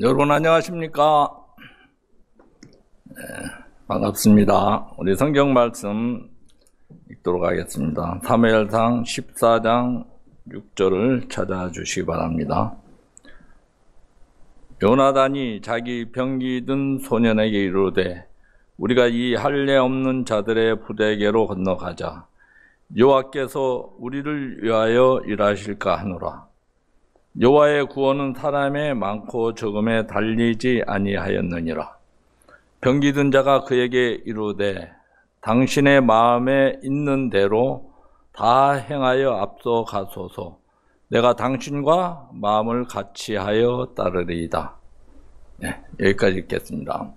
여러분 안녕하십니까? 반갑습니다. 우리 성경 말씀 읽도록 하겠습니다. 사무엘상 14장 6절을 찾아주시기 바랍니다. 요나단이 자기 병기 든 소년에게 이르되 우리가 이 할례 없는 자들의 부대에게로 건너가자. 여호와께서 우리를 위하여 일하실까 하노라. 여호와의 구원은 사람의 많고 적음에 달리지 아니하였느니라. 병기 든 자가 그에게 이르되 당신의 마음에 있는 대로 다 행하여 앞서 가소서. 내가 당신과 마음을 같이하여 따르리이다. 여기까지 읽겠습니다.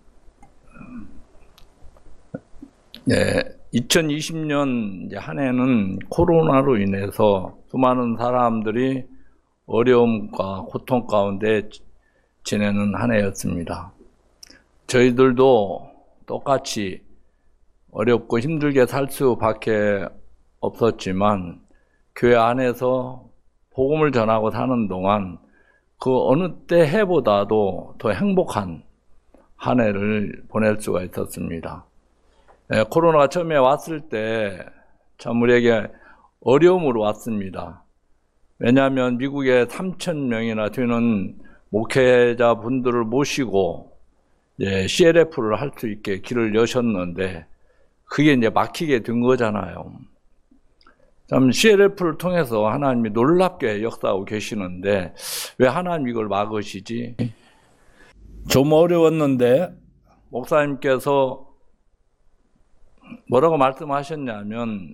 2020년 한 해는 코로나로 인해서 수많은 사람들이 어려움과 고통 가운데 지내는 한 해였습니다. 저희들도 똑같이 어렵고 힘들게 살 수밖에 없었지만 교회 안에서 복음을 전하고 사는 동안 그 어느 때 해보다도 더 행복한 한 해를 보낼 수가 있었습니다. 코로나가 처음에 왔을 때 참 우리에게 어려움으로 왔습니다. 왜냐하면 미국에 3,000명이나 되는 목회자 분들을 모시고 CLF를 할 수 있게 길을 여셨는데 그게 이제 막히게 된 거잖아요. 참 CLF를 통해서 하나님이 놀랍게 역사하고 계시는데 왜 하나님 이걸 막으시지? 좀 어려웠는데 목사님께서 뭐라고 말씀하셨냐면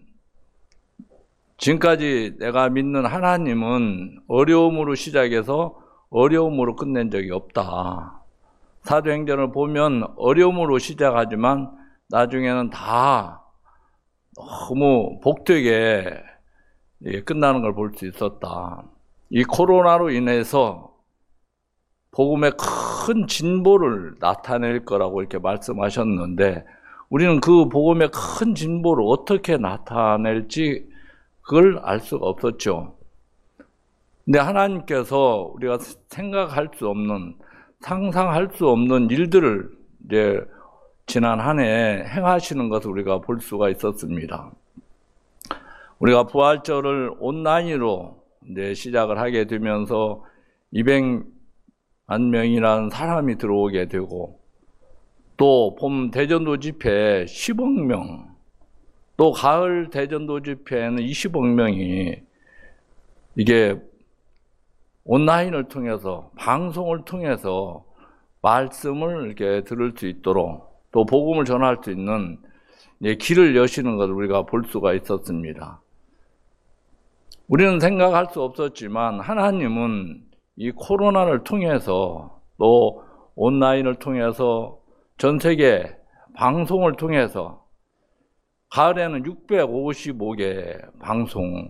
지금까지 내가 믿는 하나님은 어려움으로 시작해서 어려움으로 끝낸 적이 없다. 사도행전을 보면 어려움으로 시작하지만 나중에는 다 너무 복되게 끝나는 걸 볼 수 있었다. 이 코로나로 인해서 복음의 큰 진보를 나타낼 거라고 이렇게 말씀하셨는데 우리는 그 복음의 큰 진보를 어떻게 나타낼지 그걸 알 수가 없었죠. 근데 하나님께서 우리가 생각할 수 없는, 상상할 수 없는 일들을 이제 지난 한 해 행하시는 것을 우리가 볼 수가 있었습니다. 우리가 부활절을 온라인으로 이제 시작을 하게 되면서 200만 명이라는 사람이 들어오게 되고 또 봄 대전도 집회에 10억 명, 또 가을 대전도 집회에는 20억 명이 이게 온라인을 통해서 방송을 통해서 말씀을 이렇게 들을 수 있도록 또 복음을 전할 수 있는 길을 여시는 것을 우리가 볼 수가 있었습니다. 우리는 생각할 수 없었지만 하나님은 이 코로나를 통해서 또 온라인을 통해서 전 세계 방송을 통해서 가을에는 655개 방송을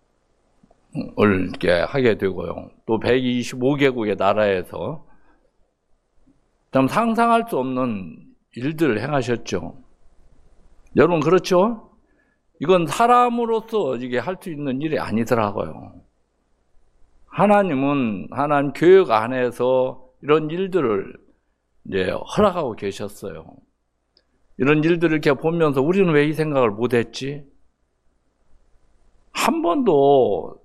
이렇게 하게 되고요. 또 125개국의 나라에서 참 상상할 수 없는 일들을 행하셨죠. 여러분 그렇죠? 이건 사람으로서 이게 할 수 있는 일이 아니더라고요. 하나님은 하나님 교육 안에서 이런 일들을 이제 허락하고 계셨어요. 이런 일들을 이렇게 보면서 우리는 왜 이 생각을 못했지? 한 번도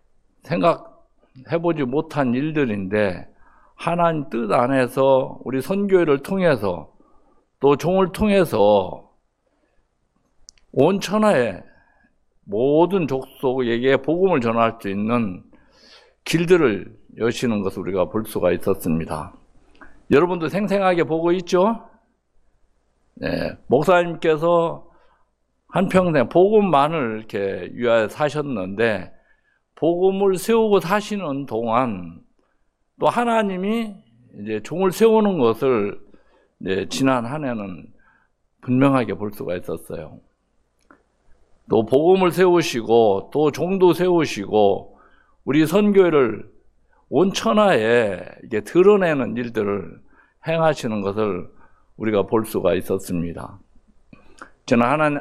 생각해보지 못한 일들인데 하나님 뜻 안에서 우리 선교회를 통해서 또 종을 통해서 온 천하의 모든 족속에게 복음을 전할 수 있는 길들을 여시는 것을 우리가 볼 수가 있었습니다. 여러분도 생생하게 보고 있죠? 목사님께서 한평생 복음만을 이렇게 위하여 사셨는데 복음을 세우고 사시는 동안 또 하나님이 이제 종을 세우는 것을 이제 지난 한 해는 분명하게 볼 수가 있었어요. 또 복음을 세우시고 또 종도 세우시고 우리 선교회를 온 천하에 이게 드러내는 일들을 행하시는 것을 우리가 볼 수가 있었습니다. 저는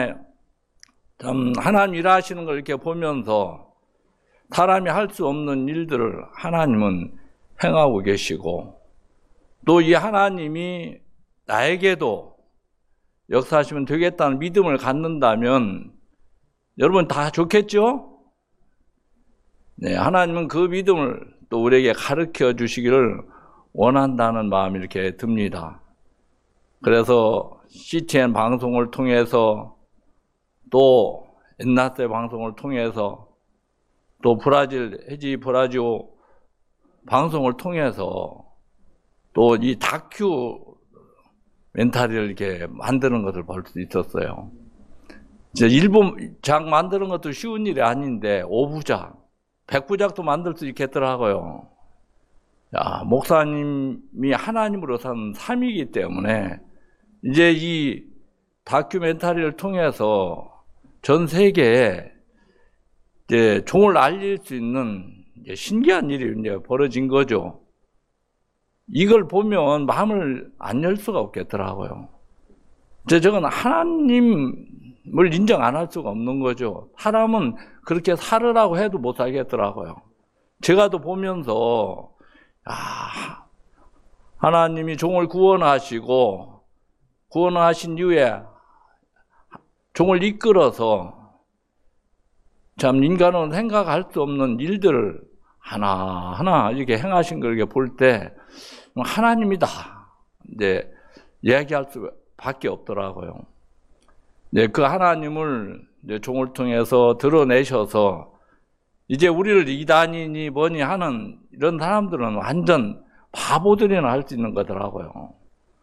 하나님 일하시는 걸 이렇게 보면서 사람이 할 수 없는 일들을 하나님은 행하고 계시고, 또 이 하나님이 나에게도 역사하시면 되겠다는 믿음을 갖는다면 여러분 다 좋겠죠? 네, 하나님은 그 믿음을 또 우리에게 가르쳐 주시기를 원한다는 마음이 이렇게 듭니다. 그래서 CTN 방송을 통해서, 또 엔나세 방송을 통해서, 또 브라질 해지 브라지오 방송을 통해서 또 이 다큐 멘탈을 이렇게 만드는 것을 볼 수 있었어요. 이제 1부작 만드는 것도 쉬운 일이 아닌데 5부작, 100부작도 만들 수 있겠더라고요. 야, 목사님이 하나님으로 산 삶이기 때문에 이제 이 다큐멘터리를 통해서 전 세계에 이제 종을 알릴 수 있는 이제 신기한 일이 이제 벌어진 거죠. 이걸 보면 마음을 안 열 수가 없겠더라고요. 저건 하나님을 인정 안 할 수가 없는 거죠. 사람은 그렇게 살으라고 해도 못 살겠더라고요. 제가 또 보면서 하나님이 종을 구원하시고, 구원하신 이후에 종을 이끌어서 참 인간은 생각할 수 없는 일들을 하나하나 이렇게 행하신 걸 볼 때 하나님이다 이제 이야기할 수밖에 없더라고요. 네, 그 하나님을 이제 종을 통해서 드러내셔서 이제 우리를 이단이니 뭐니 하는 이런 사람들은 완전 바보들이나 할 수 있는 거더라고요.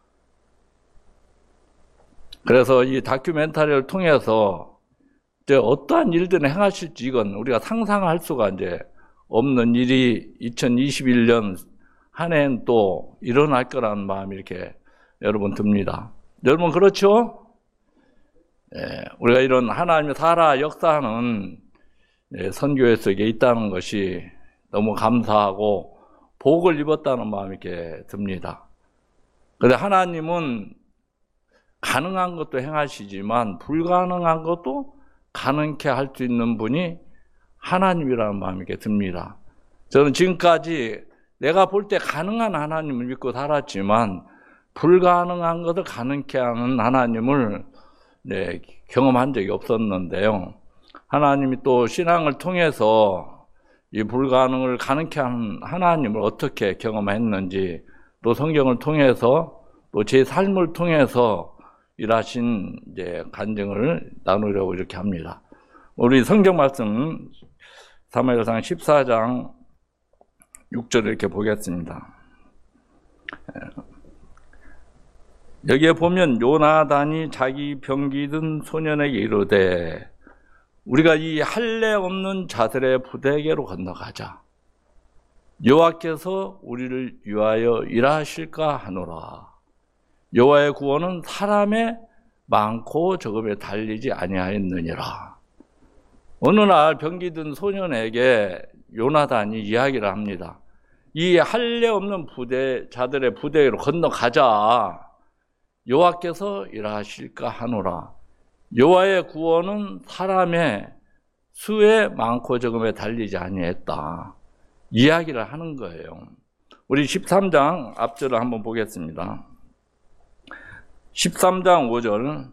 그래서 이 다큐멘터리를 통해서 이제 어떠한 일들을 행하실지 이건 우리가 상상할 수가 이제 없는 일이 2021년 한 해는 또 일어날 거라는 마음이 이렇게 여러분 듭니다. 여러분 그렇죠? 예, 우리가 이런 하나님의 살아 역사하는 선교회 속에 있다는 것이 너무 감사하고 복을 입었다는 마음이 이렇게 듭니다. 그런데 하나님은 가능한 것도 행하시지만 불가능한 것도 가능케 할 수 있는 분이 하나님이라는 마음이 이렇게 듭니다. 저는 지금까지 내가 볼 때 가능한 하나님을 믿고 살았지만 불가능한 것을 가능케 하는 하나님을 경험한 적이 없었는데요. 하나님이 또 신앙을 통해서 이 불가능을 가능케 하는 하나님을 어떻게 경험했는지, 또 성경을 통해서 또 제 삶을 통해서 일하신 이제 간증을 나누려고 이렇게 합니다. 우리 성경 말씀 사무엘상 14장 6절을 이렇게 보겠습니다. 여기에 보면 요나단이 자기 병기 든 소년에게 이르되 우리가 이 할례 없는 자들의 부대에게로 건너가자. 여호와께서 우리를 위하여 일하실까 하노라. 여호와의 구원은 사람의 많고 적음에 달리지 아니하였느니라. 어느 날 병기 든 소년에게 요나단이 이야기를 합니다. 이 할례 없는 자들의 부대로 건너가자. 여호와께서 일하실까 하노라. 여호와의 구원은 사람의 수에 많고 적음에 달리지 아니했다. 이야기를 하는 거예요. 우리 13장 앞절을 한번 보겠습니다. 13장 5절.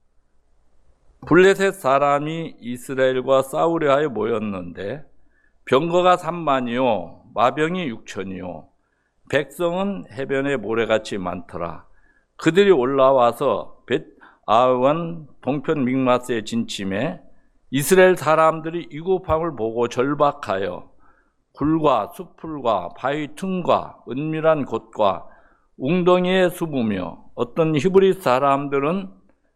블레셋 사람이 이스라엘과 싸우려 하여 모였는데 병거가 3만이요 마병이 6천이요 백성은 해변에 모래같이 많더라. 그들이 올라와서 벳아원 동편 믹마스에 진침해 이스라엘 사람들이 위급함을 보고 절박하여 굴과 숲풀과 바위 틈과 은밀한 곳과 웅덩이에 숨으며 어떤 히브리 사람들은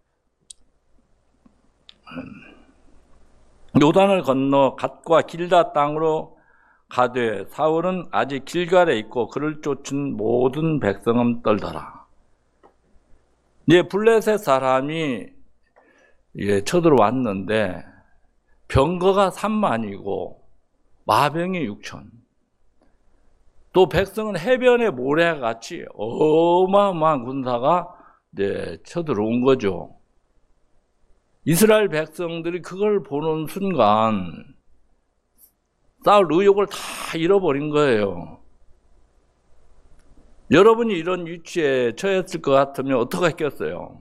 요단을 건너 갓과 길다 땅으로 가되 사울은 아직 길갈에 있고 그를 쫓은 모든 백성은 떨더라. 이제 블레셋 사람이 쳐들어왔는데 병거가 3만이고 마병이 6천. 또 백성은 해변의 모래같이 어마어마한 군사가 쳐들어온 거죠. 이스라엘 백성들이 그걸 보는 순간 싸울 의욕을 다 잃어버린 거예요. 여러분이 이런 위치에 처했을 것 같으면 어떻게 했겠어요?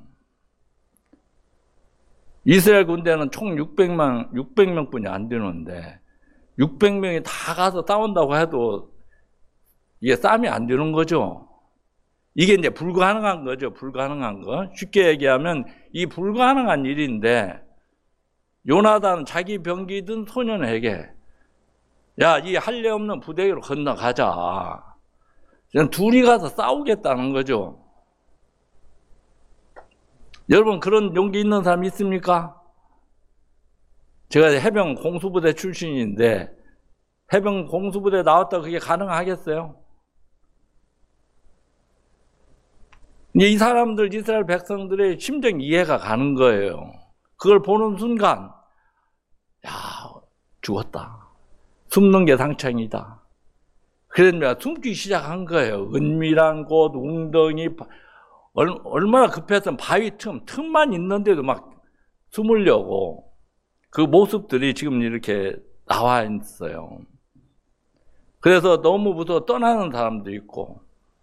이스라엘 군대는 총 600명뿐이 안 되는데 600명이 다 가서 싸운다고 해도 이게 싸움이 안 되는 거죠. 이게 이제 불가능한 거죠. 불가능한 거. 쉽게 얘기하면 이 불가능한 일인데 요나단은 자기 병기 든 소년에게 야, 이 할례 없는 부대로 건너가자. 둘이 가서 싸우겠다는 거죠. 여러분 그런 용기 있는 사람 있습니까? 제가 해병 공수부대 출신인데 해병 공수부대 나왔다 그게 가능하겠어요? 이 사람들 이스라엘 백성들의 심정 이해가 가는 거예요. 그걸 보는 순간 야 죽었다. 숨는 게 상창이다. 그러니까 숨기 시작한 거예요. 은밀한 곳, 웅덩이, 얼마나 급했으면 바위 틈만 있는데도 막 숨으려고 그 모습들이 지금 이렇게 나와 있어요. 그래서 너무 무서워 떠나는 사람도 있고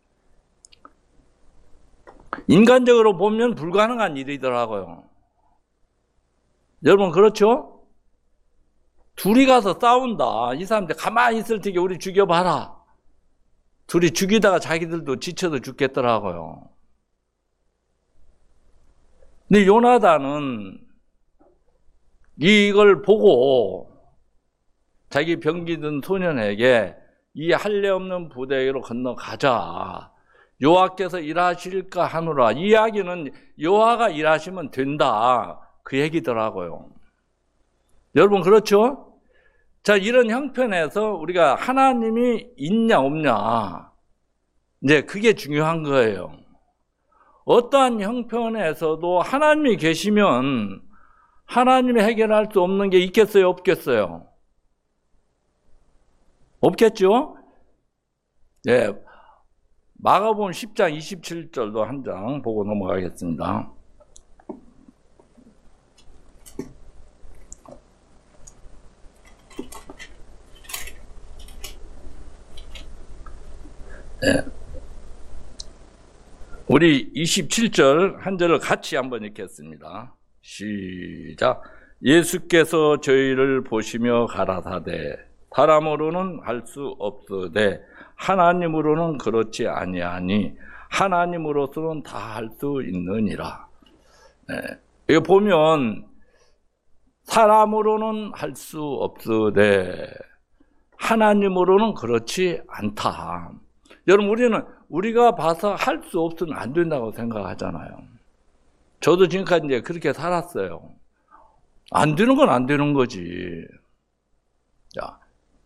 인간적으로 보면 불가능한 일이더라고요. 여러분 그렇죠? 둘이 가서 싸운다. 이 사람들 가만히 있을 테니 우리 죽여봐라. 둘이 죽이다가 자기들도 지쳐서 죽겠더라고요. 근데 요나단은 이걸 보고 자기 병기 든 소년에게 이 할례 없는 부대로 건너가자. 여호와께서 일하실까 하노라. 이 이야기는 여호와가 일하시면 된다. 그 얘기더라고요. 여러분 그렇죠? 자, 이런 형편에서 우리가 하나님이 있냐 없냐 이제 그게 중요한 거예요. 어떠한 형편에서도 하나님이 계시면 하나님이 해결할 수 없는 게 있겠어요? 없겠어요? 없겠죠? 네, 마가복음 10장 27절도 한 장 보고 넘어가겠습니다. 네. 우리 27절 한 절을 같이 한번 읽겠습니다. 시작. 예수께서 저희를 보시며 가라사대 사람으로는 할 수 없으되 하나님으로는 그렇지 아니하니 하나님으로서는 다 할 수 있느니라. 네. 이거 보면 사람으로는 할 수 없으되 하나님으로는 그렇지 않다. 여러분 우리가 봐서 할 수 없으면 안 된다고 생각하잖아요. 저도 지금까지 이제 그렇게 살았어요. 안 되는 건 안 되는 거지. 자,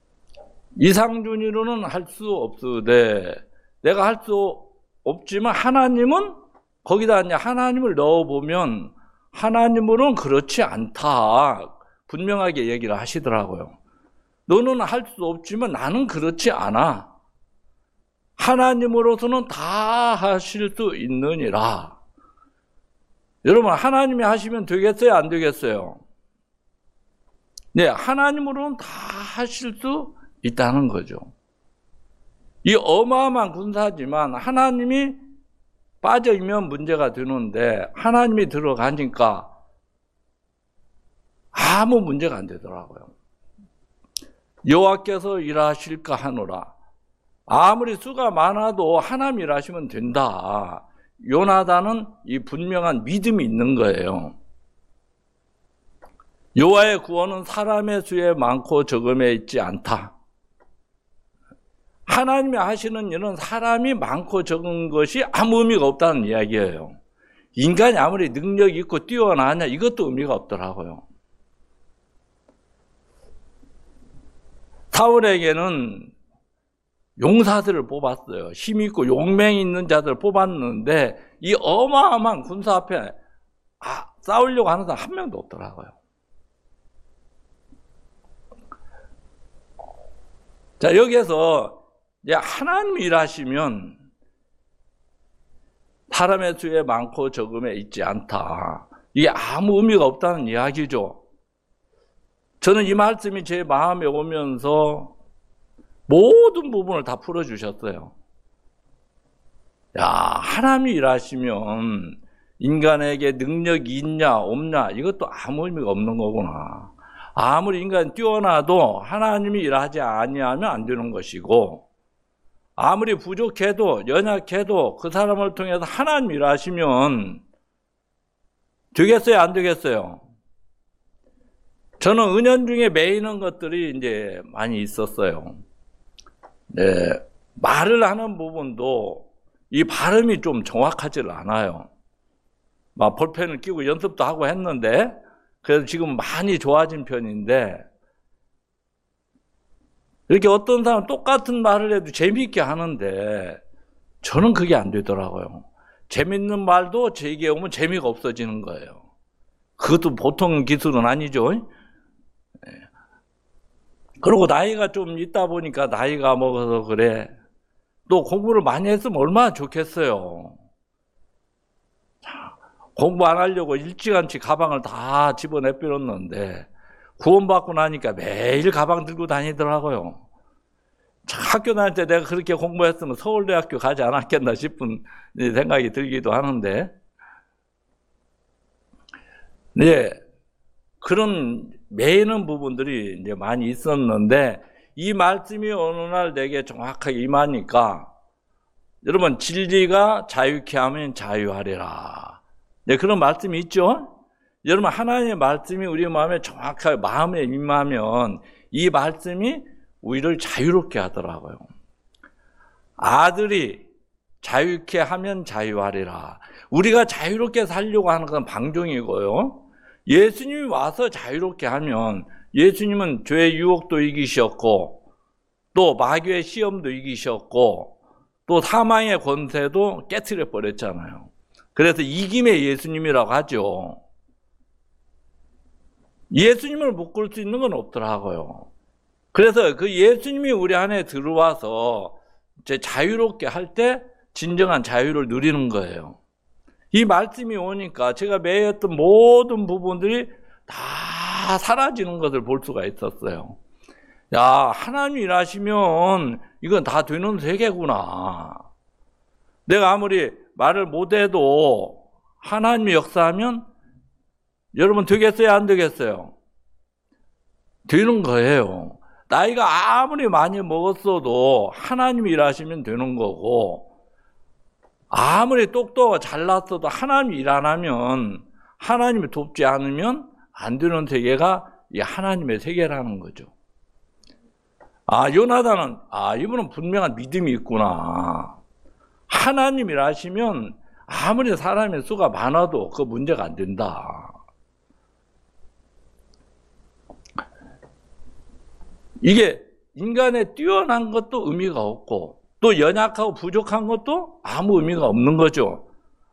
이상준이로는 할 수 없으되 내가 할 수 없지만 하나님은 거기다 이제 하나님을 넣어보면 하나님으로는 그렇지 않다. 분명하게 얘기를 하시더라고요. 너는 할 수 없지만 나는 그렇지 않아. 하나님으로서는 다 하실 수 있느니라. 여러분 하나님이 하시면 되겠어요? 안 되겠어요? 네, 하나님으로는 다 하실 수 있다는 거죠. 이 어마어마한 군사지만 하나님이 빠져있으면 문제가 되는데 하나님이 들어가니까 아무 문제가 안 되더라고요. 여호와께서 일하실까 하노라. 아무리 수가 많아도 하나님 일하시면 된다. 요나단은 이 분명한 믿음이 있는 거예요. 여호와의 구원은 사람의 수에 많고 적음에 있지 않다. 하나님이 하시는 일은 사람이 많고 적은 것이 아무 의미가 없다는 이야기예요. 인간이 아무리 능력이 있고 뛰어나냐 이것도 의미가 없더라고요. 사울에게는 용사들을 뽑았어요. 힘 있고 용맹 있는 자들을 뽑았는데 이 어마어마한 군사 앞에 싸우려고 하는 사람 한 명도 없더라고요. 자, 여기에서 이제 하나님이 일하시면 사람의 수에 많고 적음에 있지 않다. 이게 아무 의미가 없다는 이야기죠. 저는 이 말씀이 제 마음에 오면서 모든 부분을 다 풀어주셨어요. 야, 하나님이 일하시면 인간에게 능력이 있냐 없냐 이것도 아무 의미가 없는 거구나. 아무리 인간이 뛰어나도 하나님이 일하지 아니하면 안 되는 것이고, 아무리 부족해도 연약해도 그 사람을 통해서 하나님이 일하시면 되겠어요, 안 되겠어요? 저는 은연중에 매이는 것들이 이제 많이 있었어요. 네, 말을 하는 부분도 이 발음이 좀 정확하지를 않아요. 막 볼펜을 끼고 연습도 하고 했는데, 그래서 지금 많이 좋아진 편인데, 이렇게 어떤 사람은 똑같은 말을 해도 재미있게 하는데, 저는 그게 안 되더라고요. 재밌는 말도 제게 오면 재미가 없어지는 거예요. 그것도 보통 기술은 아니죠. 그리고 나이가 좀 있다 보니까 나이가 먹어서 그래. 또 공부를 많이 했으면 얼마나 좋겠어요. 공부 안 하려고 일찌감치 가방을 다 집어내버렸는데 구원받고 나니까 매일 가방 들고 다니더라고요. 학교 다닐 때 내가 그렇게 공부했으면 서울대학교 가지 않았겠나 싶은 생각이 들기도 하는데, 네, 그런 매이는 부분들이 이제 많이 있었는데, 이 말씀이 어느 날 내게 정확하게 임하니까, 여러분, 진리가 자유케 하면 자유하리라. 네, 그런 말씀이 있죠? 여러분, 하나님의 말씀이 우리 마음에 정확하게 마음에 임하면 이 말씀이 우리를 자유롭게 하더라고요. 아들이 자유케 하면 자유하리라. 우리가 자유롭게 살려고 하는 건 방종이고요. 예수님이 와서 자유롭게 하면, 예수님은 죄의 유혹도 이기셨고 또 마귀의 시험도 이기셨고 또 사망의 권세도 깨트려 버렸잖아요. 그래서 이김의 예수님이라고 하죠. 예수님을 묶을 수 있는 건 없더라고요. 그래서 그 예수님이 우리 안에 들어와서 이제 자유롭게 할 때 진정한 자유를 누리는 거예요. 이 말씀이 오니까 제가 매였던 모든 부분들이 다 사라지는 것을 볼 수가 있었어요. 야, 하나님이 일하시면 이건 다 되는 세계구나. 내가 아무리 말을 못해도 하나님이 역사하면 여러분 되겠어요, 안 되겠어요? 되는 거예요. 나이가 아무리 많이 먹었어도 하나님이 일하시면 되는 거고, 아무리 똑똑하고 잘났어도 하나님이 일 안 하면, 하나님이 돕지 않으면 안 되는 세계가 이 하나님의 세계라는 거죠. 아, 요나단은, 이분은 분명한 믿음이 있구나. 하나님이 일하시면 아무리 사람의 수가 많아도 그 문제가 안 된다. 이게 인간의 뛰어난 것도 의미가 없고 또 연약하고 부족한 것도 아무 의미가 없는 거죠.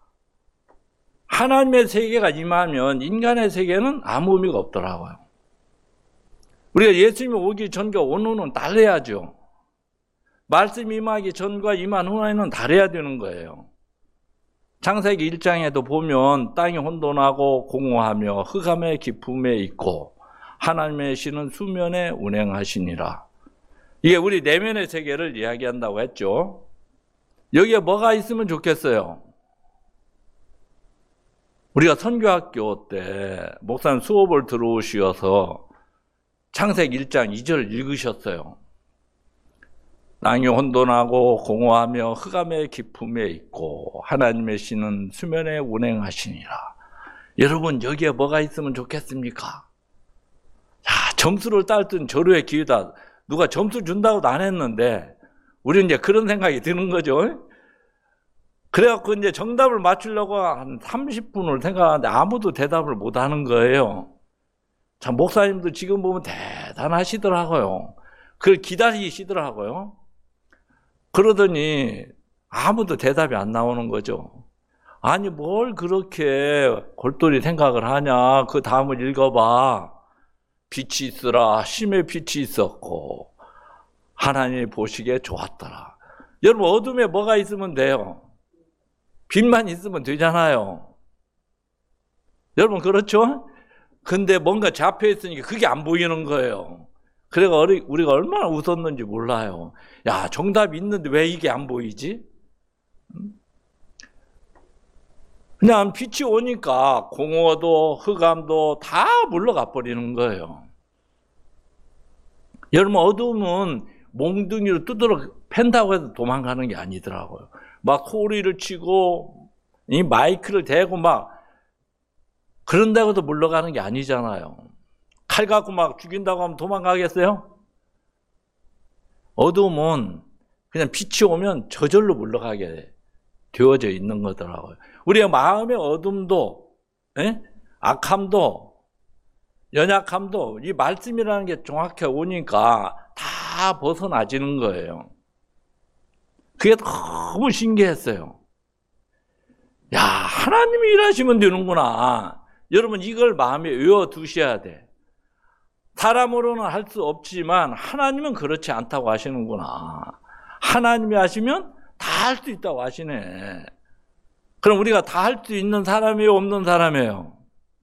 하나님의 세계가 임하면 인간의 세계는 아무 의미가 없더라고요. 우리가 예수님이 오기 전과 오후는 달라야죠. 말씀 임하기 전과 임한 후에는 달라야 되는 거예요. 창세기 1장에도 보면 땅이 혼돈하고 공허하며 흑암의 깊음에 있고 하나님의 신은 수면에 운행하시니라. 이게 우리 내면의 세계를 이야기한다고 했죠. 여기에 뭐가 있으면 좋겠어요? 우리가 선교학교 때 목사님 수업을 들어오셔서 창세기 1장 2절 읽으셨어요. 땅이 혼돈하고 공허하며 흑암의 깊음에 있고 하나님의 신은 수면에 운행하시니라. 여러분, 여기에 뭐가 있으면 좋겠습니까? 점수를 따졌던 절호의 기회다. 누가 점수 준다고도 안 했는데 우리는 이제 그런 생각이 드는 거죠. 그래갖고 이제 정답을 맞추려고 한 30분을 생각하는데 아무도 대답을 못 하는 거예요. 참, 목사님도 지금 보면 대단하시더라고요. 그걸 기다리시더라고요. 그러더니 아무도 대답이 안 나오는 거죠. 아니, 뭘 그렇게 골똘히 생각을 하냐. 그 다음을 읽어봐. 빛이 있으라. 심의 빛이 있었고 하나님이 보시기에 좋았더라. 여러분, 어둠에 뭐가 있으면 돼요? 빛만 있으면 되잖아요. 여러분, 그렇죠? 근데 뭔가 잡혀 있으니까 그게 안 보이는 거예요. 그래가 우리가 얼마나 웃었는지 몰라요. 야, 정답이 있는데 왜 이게 안 보이지? 그냥 빛이 오니까 공허도 흑암도 다 물러가 버리는 거예요. 여러분, 어두움은 몽둥이로 두드러 팬다고 해서 도망가는 게 아니더라고요. 막 소리를 치고 이 마이크를 대고 막 그런다고 해서 물러가는 게 아니잖아요. 칼 갖고 막 죽인다고 하면 도망가겠어요? 어두움은 그냥 빛이 오면 저절로 물러가게 되어져 있는 거더라고요. 우리의 마음의 어둠도, 악함도, 연약함도 이 말씀이라는 게 정확히 오니까 다 벗어나지는 거예요. 그게 너무 신기했어요. 야, 하나님이 일하시면 되는구나. 여러분, 이걸 마음에 외워두셔야 돼. 사람으로는 할 수 없지만 하나님은 그렇지 않다고 하시는구나. 하나님이 하시면 다 할 수 있다고 하시네. 그럼 우리가 다 할 수 있는 사람이에요, 없는 사람이에요?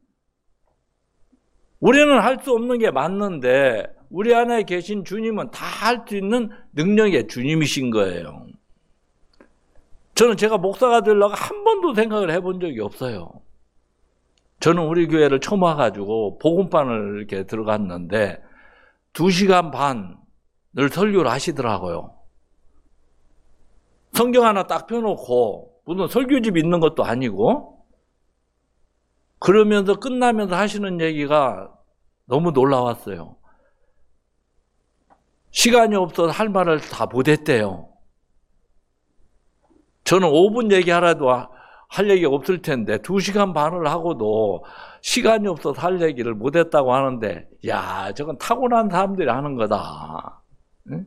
우리는 할 수 없는 게 맞는데 우리 안에 계신 주님은 다 할 수 있는 능력의 주님이신 거예요. 저는 제가 목사가 되려고 한 번도 생각을 해본 적이 없어요. 저는 우리 교회를 처음 와가지고 복음반을 이렇게 들어갔는데 2시간 반을 설교를 하시더라고요. 성경 하나 딱 펴놓고 무슨 설교집 있는 것도 아니고 그러면서 끝나면서 하시는 얘기가 너무 놀라웠어요. 시간이 없어서 할 말을 다 못했대요. 저는 5분 얘기하라도 할 얘기가 없을 텐데 2시간 반을 하고도 시간이 없어서 할 얘기를 못했다고 하는데 야, 저건 타고난 사람들이 하는 거다. 응?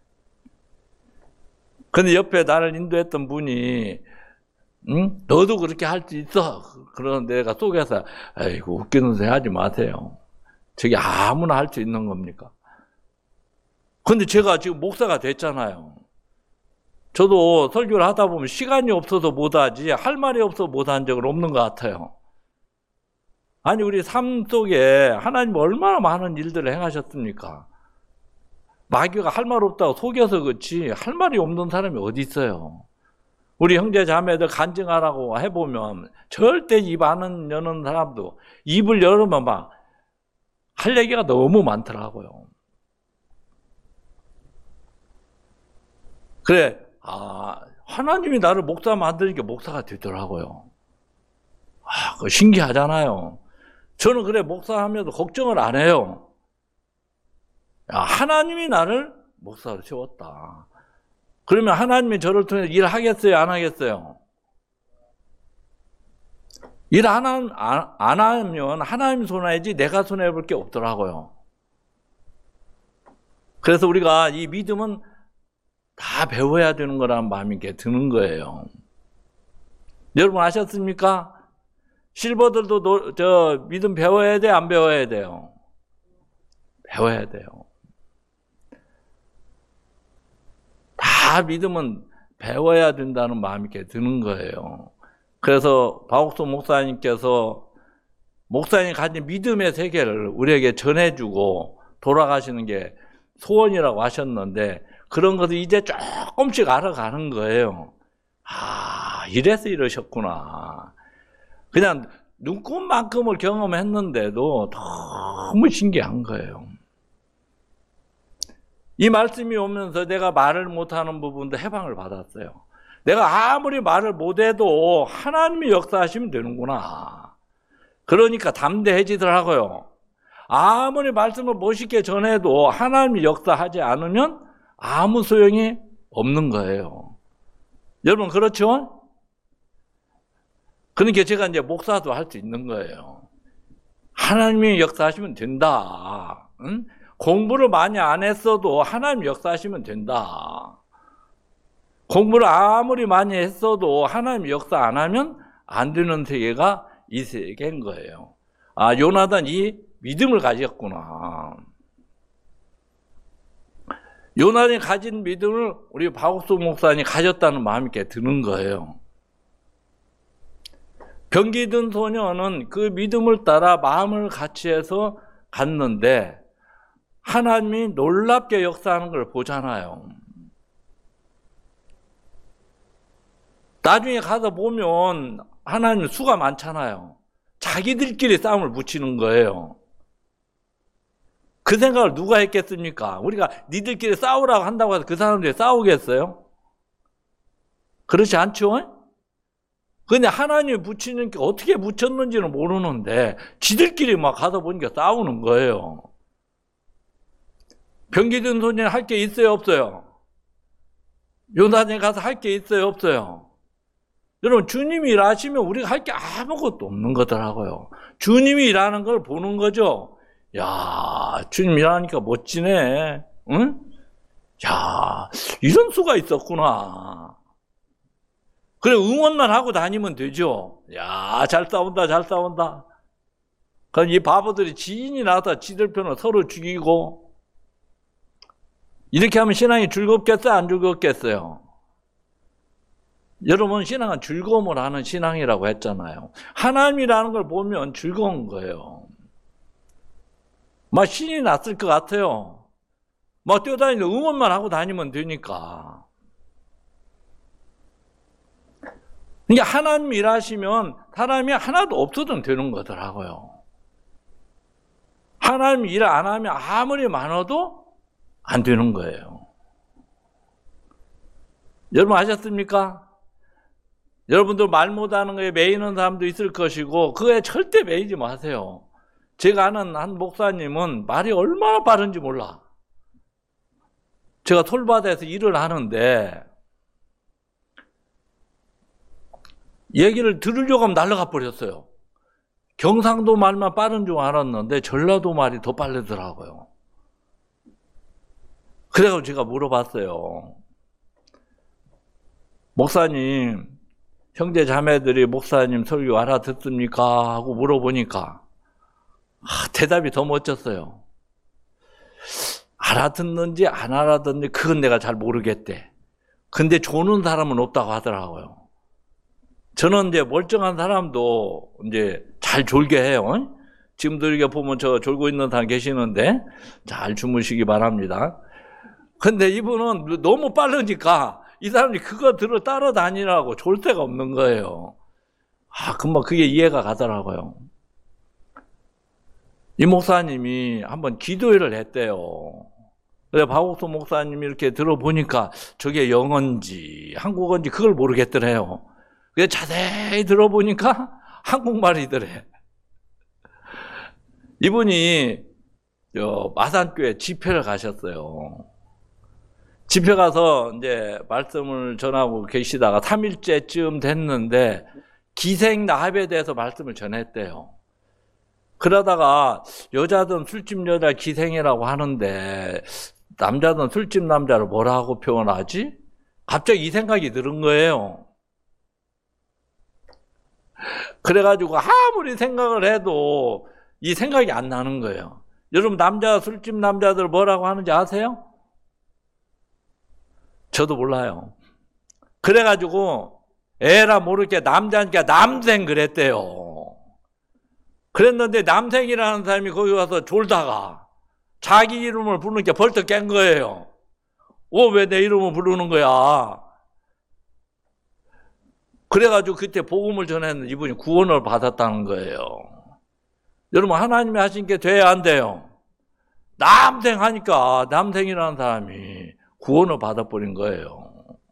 근데 옆에 나를 인도했던 분이 너도 그렇게 할 수 있어. 그러는데 내가 속에서 아이고 웃기는 소리 하지 마세요. 저게 아무나 할 수 있는 겁니까? 근데 제가 지금 목사가 됐잖아요. 저도 설교를 하다 보면 시간이 없어서 못하지 할 말이 없어서 못한 적은 없는 것 같아요. 아니 우리 삶 속에 하나님 얼마나 많은 일들을 행하셨습니까? 마귀가 할 말 없다고 속여서 그렇지 할 말이 없는 사람이 어디 있어요? 우리 형제 자매들 간증하라고 해보면 절대 입 안 여는 사람도 입을 열으면 막 할 얘기가 너무 많더라고요. 그래, 하나님이 나를 목사 만드니까 목사가 되더라고요. 그거 신기하잖아요. 저는 그래, 목사하면서 걱정을 안 해요. 하나님이 나를 목사로 세웠다. 그러면 하나님이 저를 통해서 일하겠어요, 안 하겠어요? 일 안 하면 하나님 손해야지 내가 손해볼 게 없더라고요. 그래서 우리가 이 믿음은 다 배워야 되는 거라는 마음이 이렇게 드는 거예요. 여러분 아셨습니까? 실버들도 저 믿음 배워야 돼, 안 배워야 돼요? 배워야 돼요. 다 믿음은 배워야 된다는 마음이 이렇게 드는 거예요. 그래서 박옥수 목사님께서 목사님이 가진 믿음의 세계를 우리에게 전해주고 돌아가시는 게 소원이라고 하셨는데 그런 것을 이제 조금씩 알아가는 거예요. 이래서 이러셨구나. 그냥 눈꽃만큼을 경험했는데도 너무 신기한 거예요. 이 말씀이 오면서 내가 말을 못하는 부분도 해방을 받았어요. 내가 아무리 말을 못해도 하나님이 역사하시면 되는구나. 그러니까 담대해지더라고요. 아무리 말씀을 멋있게 전해도 하나님이 역사하지 않으면 아무 소용이 없는 거예요. 여러분 그렇죠? 그러니까 제가 이제 목사도 할 수 있는 거예요. 하나님이 역사하시면 된다. 응? 공부를 많이 안 했어도 하나님이 역사하시면 된다. 공부를 아무리 많이 했어도 하나님이 역사 안 하면 안 되는 세계가 이 세계인 거예요. 요나단 이 믿음을 가졌구나. 요나단이 가진 믿음을 우리 박옥수 목사님이 가졌다는 마음이 이렇게 드는 거예요. 병기 든 소녀는 그 믿음을 따라 마음을 같이 해서 갔는데 하나님이 놀랍게 역사하는 걸 보잖아요. 나중에 가서 보면 하나님 수가 많잖아요. 자기들끼리 싸움을 붙이는 거예요. 그 생각을 누가 했겠습니까? 우리가 니들끼리 싸우라고 한다고 해서 그 사람들이 싸우겠어요? 그렇지 않죠? 근데 하나님이 붙이는 게 어떻게 붙였는지는 모르는데 지들끼리 막 가다 보니까 싸우는 거예요. 병기 든 소년 할 게 있어요, 없어요? 요단에 가서 할 게 있어요, 없어요? 여러분, 주님이 일하시면 우리가 할 게 아무것도 없는 거더라고요. 주님이 일하는 걸 보는 거죠. 야, 주님 일하니까 멋지네. 응? 야, 이런 수가 있었구나. 그래, 응원만 하고 다니면 되죠. 야, 잘 싸운다, 잘 싸운다. 그럼 이 바보들이 지인이 나서 지들 편을 서로 죽이고, 이렇게 하면 신앙이 즐겁겠어요? 안 즐겁겠어요? 여러분, 신앙은 즐거움을 하는 신앙이라고 했잖아요. 하나님이라는 걸 보면 즐거운 거예요. 막 신이 났을 것 같아요. 막 뛰어다니는데 응원만 하고 다니면 되니까. 그러니까 하나님 일하시면 사람이 하나도 없어도 되는 거더라고요. 하나님 일 안 하면 아무리 많아도 안 되는 거예요. 여러분 아셨습니까? 여러분들 말 못하는 거에 매이는 사람도 있을 것이고 그거에 절대 매이지 마세요. 제가 아는 한 목사님은 말이 얼마나 빠른지 몰라. 제가 솔바다에서 일을 하는데 얘기를 들으려고 하면 날아가 버렸어요. 경상도 말만 빠른 줄 알았는데 전라도 말이 더 빠르더라고요. 그래서 제가 물어봤어요. 목사님, 형제 자매들이 목사님 설교 알아듣습니까? 하고 물어보니까 대답이 더 멋졌어요. 알아듣는지 안 알아듣는지 그건 내가 잘 모르겠대. 근데 조는 사람은 없다고 하더라고요. 저는 이제 멀쩡한 사람도 이제 잘 졸게 해요. 지금도 이렇게 보면 저 졸고 있는 사람 계시는데 잘 주무시기 바랍니다. 근데 이분은 너무 빠르니까 이 사람이 그거 들어 따라다니라고 졸 데가 없는 거예요. 금방 그게 이해가 가더라고요. 이 목사님이 한번 기도회를 했대요. 그래서 박옥수 목사님이 이렇게 들어보니까 저게 영어인지 한국어인지 그걸 모르겠더래요. 그래서 자세히 들어보니까 한국말이더래. 이분이 마산교회 집회를 가셨어요. 집회 가서 이제 말씀을 전하고 계시다가 3일째쯤 됐는데 기생 나합에 대해서 말씀을 전했대요. 그러다가 여자든 술집 여자 기생이라고 하는데 남자든 술집 남자를 뭐라고 표현하지? 갑자기 이 생각이 들은 거예요. 그래가지고 아무리 생각을 해도 이 생각이 안 나는 거예요. 여러분 남자 술집 남자들 뭐라고 하는지 아세요? 저도 몰라요. 그래가지고 에라 모르게 남자니까 남생 그랬대요. 그랬는데 남생이라는 사람이 거기 와서 졸다가 자기 이름을 부르니까 벌떡 깬 거예요. 왜 내 이름을 부르는 거야? 그래가지고 그때 복음을 전했는데 이분이 구원을 받았다는 거예요. 여러분 하나님이 하신 게 돼야 안 돼요? 남생 하니까 남생이라는 사람이 구원을 받아버린 거예요.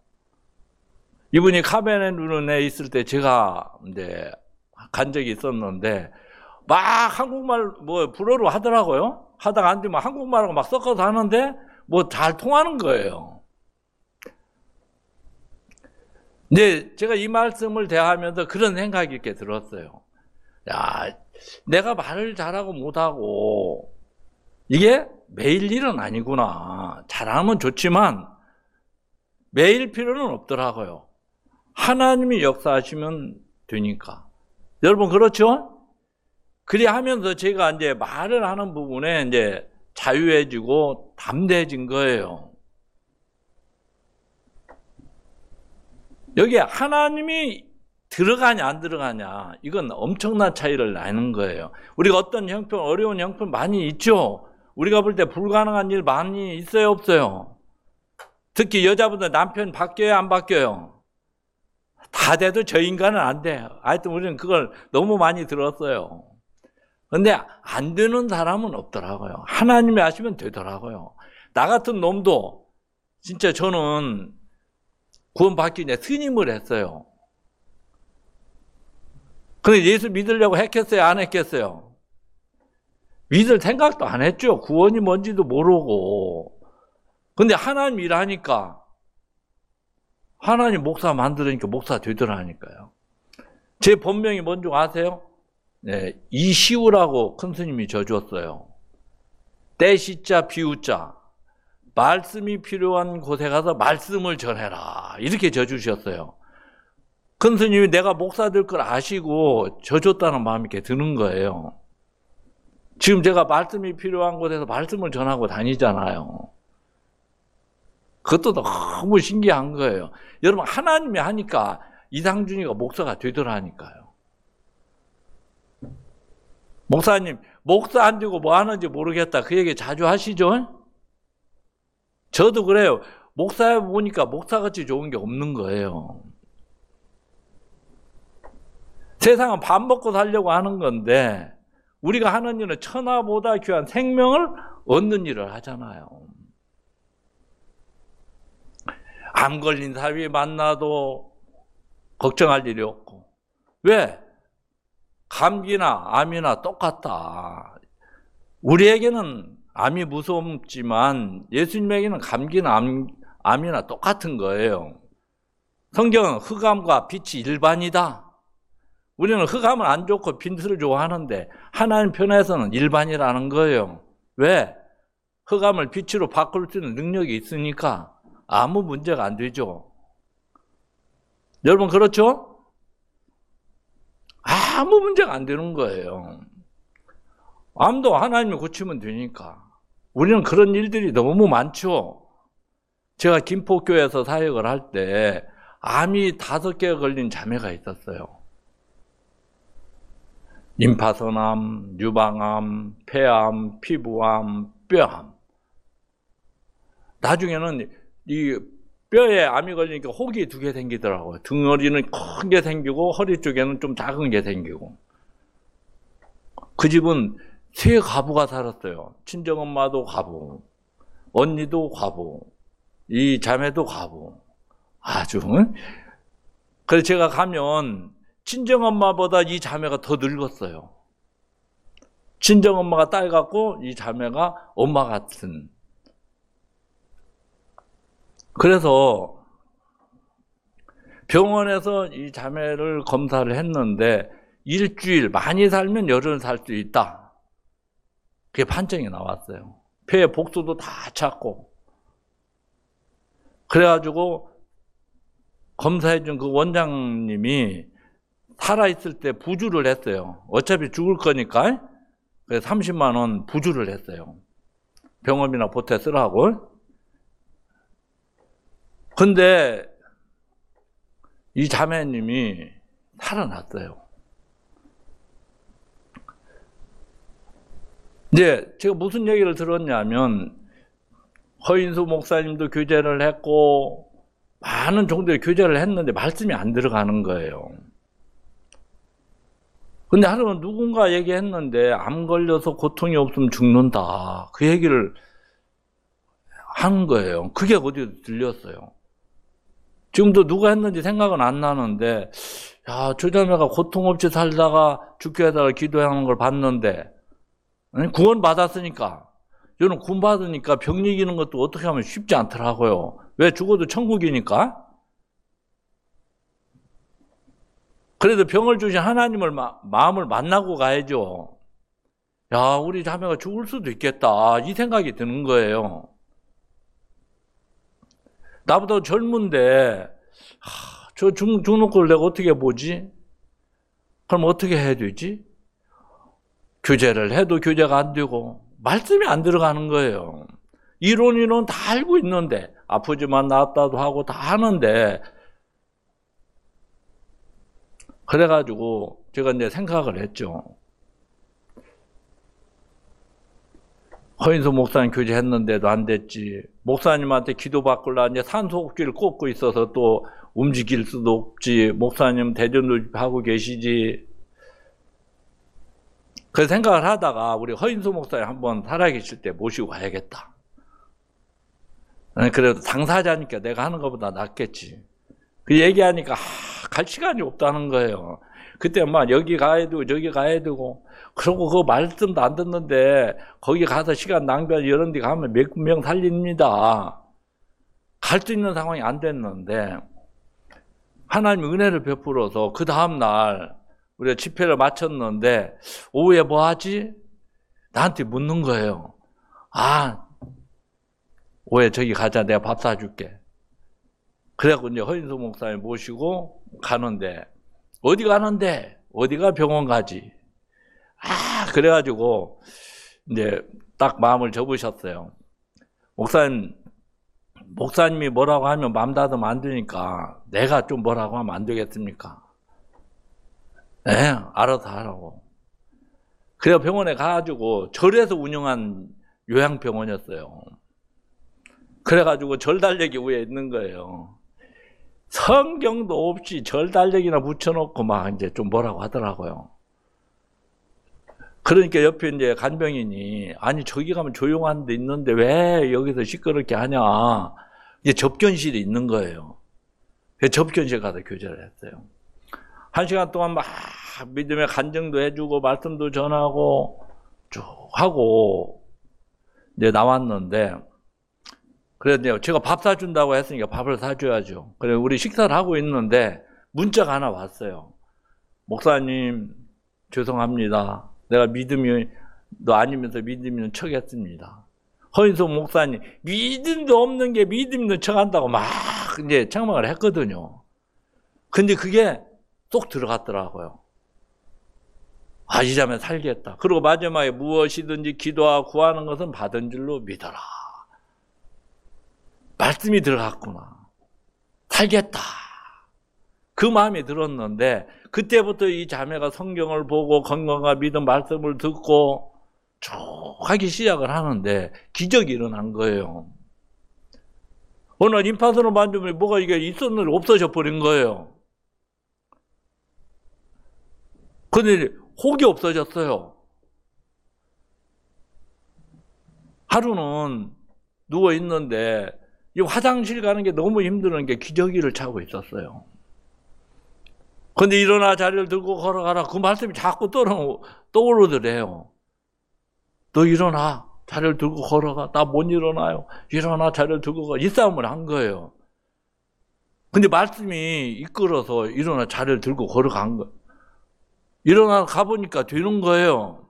이분이 카메룬에 있을 때 제가 이제 간 적이 있었는데 막 한국말 불어로 하더라고요. 하다가 안 되면 한국말하고 막 섞어서 하는데 잘 통하는 거예요. 근데 제가 이 말씀을 대하면서 그런 생각이 이렇게 들었어요. 야, 내가 말을 잘하고 못하고 이게 매일 일은 아니구나. 잘하면 좋지만 매일 필요는 없더라고요. 하나님이 역사하시면 되니까. 여러분 그렇죠? 그리 하면서 제가 이제 말을 하는 부분에 이제 자유해지고 담대해진 거예요. 여기에 하나님이 들어가냐 안 들어가냐 이건 엄청난 차이를 나는 거예요. 우리가 어떤 형편, 어려운 형편 많이 있죠. 우리가 볼 때 불가능한 일 많이 있어요, 없어요? 특히 여자분들 남편 바뀌어요, 안 바뀌어요? 다 돼도 저 인간은 안 돼. 하여튼 우리는 그걸 너무 많이 들었어요. 근데 안 되는 사람은 없더라고요. 하나님이 하시면 되더라고요. 나 같은 놈도 진짜 저는 구원받기 전에 스님을 했어요. 근데 예수 믿으려고 했겠어요? 안 했겠어요? 믿을 생각도 안 했죠. 구원이 뭔지도 모르고. 근데 하나님 일하니까, 하나님 목사 만들으니까 목사 되더라니까요. 제 본명이 뭔지 아세요? 네, 이시우라고 큰 스님이 져주었어요. 떼시자 비우자. 말씀이 필요한 곳에 가서 말씀을 전해라. 이렇게 져주셨어요. 큰 스님이 내가 목사 될 걸 아시고 져줬다는 마음이 이렇게 드는 거예요. 지금 제가 말씀이 필요한 곳에서 말씀을 전하고 다니잖아요. 그것도 너무 신기한 거예요. 여러분, 하나님이 하니까 이상준이가 목사가 되더라니까요. 목사님, 목사 안 되고 뭐 하는지 모르겠다. 그 얘기 자주 하시죠? 저도 그래요. 목사 보니까 목사같이 좋은 게 없는 거예요. 세상은 밥 먹고 살려고 하는 건데 우리가 하는 일은 천하보다 귀한 생명을 얻는 일을 하잖아요. 암 걸린 사람이 만나도 걱정할 일이 없고. 왜? 감기나 암이나 똑같다. 우리에게는 암이 무섭지만 예수님에게는 감기나 암이나 똑같은 거예요. 성경은 흑암과 빛이 일반이다. 우리는 흑암은 안 좋고 빛을 좋아하는데 하나님 편에서는 일반이라는 거예요. 왜? 흑암을 빛으로 바꿀 수 있는 능력이 있으니까 아무 문제가 안 되죠. 여러분 그렇죠? 아무 문제가 안 되는 거예요. 암도 하나님이 고치면 되니까. 우리는 그런 일들이 너무 많죠. 제가 김포교회에서 사역을 할 때 암이 5개 걸린 자매가 있었어요. 임파선암, 유방암, 폐암, 피부암, 뼈암. 나중에는 이 뼈에 암이 걸리니까 혹이 2개 생기더라고요. 등허리는 큰 게 생기고 허리 쪽에는 좀 작은 게 생기고. 그 집은 3 과부가 살았어요. 친정엄마도 과부, 언니도 과부, 이 자매도 과부. 아주. 그래서 제가 가면 친정엄마보다 이 자매가 더 늙었어요. 친정엄마가 딸 같고 이 자매가 엄마 같은. 그래서 병원에서 이 자매를 검사를 했는데 일주일, 많이 살면 열흘 살 수 있다. 그게 판정이 나왔어요. 폐에 복수도 다 찼고. 그래가지고 검사해준 그 원장님이 살아있을 때 부주를 했어요. 어차피 죽을 거니까. 그래서 30만 원 부주를 했어요. 병원비나 보태 쓰라고. 근데 이 자매님이 살아났어요. 이제 제가 무슨 얘기를 들었냐면 허인수 목사님도 교제를 했고 많은 종들이 교제를 했는데 말씀이 안 들어가는 거예요. 근데 하루는 누군가 얘기했는데 암 걸려서 고통이 없으면 죽는다. 그 얘기를 하는 거예요. 그게 어디서 들렸어요. 지금도 누가 했는지 생각은 안 나는데 야, 저 자매가 고통 없이 살다가 죽게 해달라 기도하는 걸 봤는데 구원 받았으니까 저는 구원 받으니까 병 이기는 것도 어떻게 하면 쉽지 않더라고요. 왜? 죽어도 천국이니까. 그래도 병을 주신 하나님을 마음을 만나고 가야죠. 야, 우리 자매가 죽을 수도 있겠다. 이 생각이 드는 거예요. 나보다 젊은데 저 죽는 걸 내가 어떻게 보지? 그럼 어떻게 해야 되지? 교제를 해도 교제가 안 되고 말씀이 안 들어가는 거예요. 이론은 다 알고 있는데 아프지만 낫다도 하고 다 하는데 그래가지고 제가 이제 생각을 했죠. 허인수 목사님 교제했는데도 안 됐지. 목사님한테 기도 받으려 이제 산소호흡기를 꽂고 있어서 또 움직일 수도 없지. 목사님 대전도 하고 계시지. 그 생각을 하다가 우리 허인수 목사님 한번 살아계실 때 모시고 가야겠다. 그래도 당사자니까 내가 하는 것보다 낫겠지. 그 얘기하니까 갈 시간이 없다는 거예요. 그때 막 여기 가야 되고 저기 가야 되고 그러고 그 말씀도 안 듣는데 거기 가서 시간 낭비하지 이런 데 가면 몇 명 살립니다. 갈 수 있는 상황이 안 됐는데 하나님이 은혜를 베풀어서 그 다음날 우리가 집회를 마쳤는데 오후에 뭐 하지? 나한테 묻는 거예요. 아, 오후에 저기 가자. 내가 밥 사줄게. 그래갖고 이제 허인수 목사님 모시고 가는데 어디 가는데? 어디가 병원 가지? 아, 그래가지고 이제 딱 마음을 접으셨어요. 목사님이 뭐라고 하면 마음 닫으면 안 되니까 내가 좀 뭐라고 하면 안 되겠습니까? 네, 알아서 하라고. 그래서 병원에 가가지고 절에서 운영한 요양병원이었어요. 그래가지고 절 달력이 위에 있는 거예요. 성경도 없이 절 달력이나 붙여놓고 막 이제 좀 뭐라고 하더라고요. 그러니까 옆에 이제 간병인이 아니 저기 가면 조용한 데 있는데 왜 여기서 시끄럽게 하냐. 이제 접견실이 있는 거예요. 그래서 접견실 가서 교제를 했어요. 1시간 동안 막 믿음의 간증도 해주고 말씀도 전하고 쭉 하고 이제 나왔는데 그래서 제가 밥 사준다고 했으니까 밥을 사줘야죠. 그래서 우리 식사를 하고 있는데 문자가 하나 왔어요. 목사님 죄송합니다. 내가 믿음이 너 아니면서 믿음 있는 척했습니다. 허인수 목사님 믿음도 없는 게 믿음 있는 척한다고 막 이제 책망을 했거든요. 근데 그게 쏙 들어갔더라고요. 아, 이 자매 살겠다. 그리고 마지막에 무엇이든지 기도하고 구하는 것은 받은 줄로 믿어라. 말씀이 들어갔구나. 살겠다. 그 마음이 들었는데 그때부터 이 자매가 성경을 보고 건강과 믿음 말씀을 듣고 쭉 하기 시작을 하는데 기적이 일어난 거예요. 어느 날 임파선을 만지면 뭐가 이게 있었는데 없어져 버린 거예요. 근데 혹이 없어졌어요. 하루는 누워 있는데 이 화장실 가는 게 너무 힘드는 게 기저귀를 차고 있었어요. 근데 일어나 자리를 들고 걸어가라. 그 말씀이 자꾸 떠오르더래요. 너 일어나. 자리를 들고 걸어가. 나 못 일어나요. 일어나. 자리를 들고 가. 이 싸움을 한 거예요. 근데 말씀이 이끌어서 일어나 자리를 들고 걸어간 거예요. 일어나 가보니까 되는 거예요.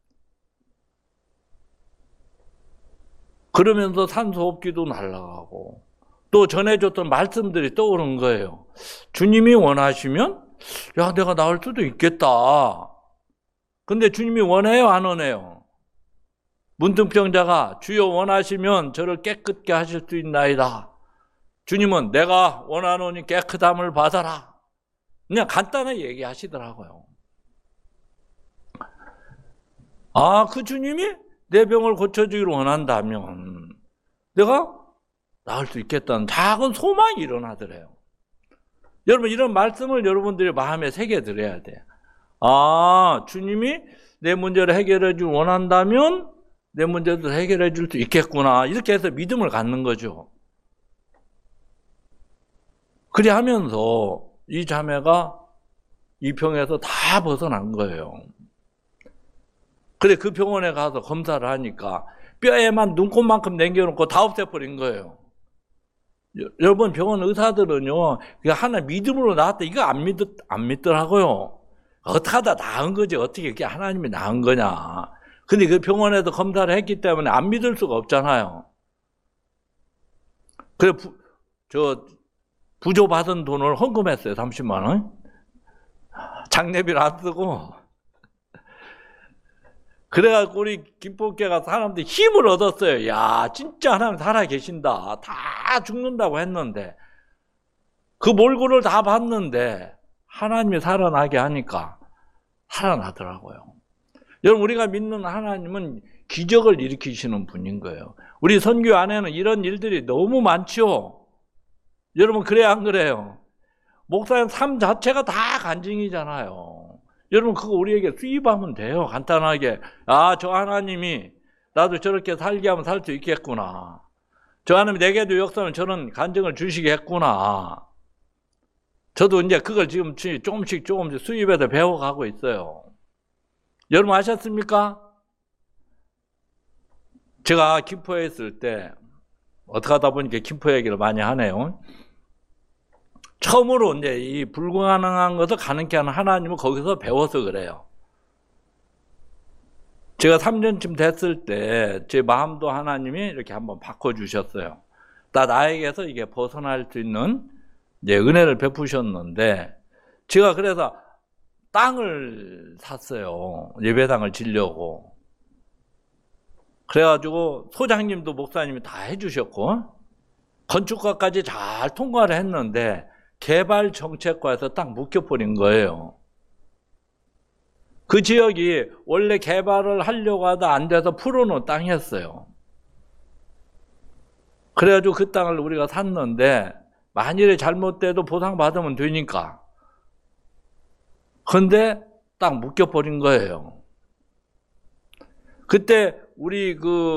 그러면서 산소호흡기도 날아가고 또 전해줬던 말씀들이 떠오른 거예요. 주님이 원하시면 야 내가 나을 수도 있겠다. 근데 주님이 원해요 안 원해요? 문둥병자가 주여 원하시면 저를 깨끗게 하실 수 있나이다. 주님은 내가 원하노니 깨끗함을 받아라. 그냥 간단하게 얘기하시더라고요. 아, 그 주님이 내 병을 고쳐주기를 원한다면 내가 나을 수 있겠다는 작은 소망이 일어나더래요. 여러분 이런 말씀을 여러분들이 마음에 새겨드려야 돼요. 아, 주님이 내 문제를 해결해 줄 원한다면 내 문제도 해결해 줄 수 있겠구나. 이렇게 해서 믿음을 갖는 거죠. 그래 하면서 이 자매가 이 병에서 다 벗어난 거예요. 그래 그 병원에 가서 검사를 하니까 뼈에만 눈곱만큼 남겨놓고 다 없애버린 거예요. 여러분 병원 의사들은요 하나 믿음으로 나왔다 이거 안 믿더라고요. 어떻게 하다 나은 거지 어떻게 이렇게 하나님이 나은 거냐. 근데 그 병원에서 검사를 했기 때문에 안 믿을 수가 없잖아요. 그래 부조 받은 돈을 헌금했어요. 30만 원. 장례비를 안 쓰고. 그래갖고 우리 김포교회가 사람들이 힘을 얻었어요. 야, 진짜 하나님 살아계신다. 다 죽는다고 했는데 그 몰골을 다 봤는데 하나님이 살아나게 하니까 살아나더라고요. 여러분 우리가 믿는 하나님은 기적을 일으키시는 분인 거예요. 우리 선교 안에는 이런 일들이 너무 많죠. 여러분 그래야 안 그래요? 목사님 삶 자체가 다 간증이잖아요. 여러분 그거 우리에게 수입하면 돼요. 간단하게. 아, 저 하나님이 나도 저렇게 살게 하면 살 수 있겠구나. 저 하나님이 내게도 역사하면 저런 간증을 주시겠구나. 저도 이제 그걸 지금 조금씩 수입해서 배워가고 있어요. 여러분 아셨습니까? 제가 김포에 있을 때 어떻게 하다 보니까 김포 얘기를 많이 하네요. 처음으로 이제 이 불가능한 것을 가능케 하는 하나님을 거기서 배워서 그래요. 제가 3년쯤 됐을 때 제 마음도 하나님이 이렇게 한번 바꿔주셨어요. 나에게서 이게 벗어날 수 있는 이제 은혜를 베푸셨는데, 제가 그래서 땅을 샀어요. 예배당을 지려고. 그래가지고 소장님도 목사님이 다 해주셨고, 건축가까지 잘 통과를 했는데, 개발정책과에서 딱 묶여버린 거예요. 그 지역이 원래 개발을 하려고 하다 안 돼서 풀어놓은 땅이었어요. 그래가지고 그 땅을 우리가 샀는데, 만일에 잘못돼도 보상받으면 되니까. 근데 딱 묶여버린 거예요. 그때 우리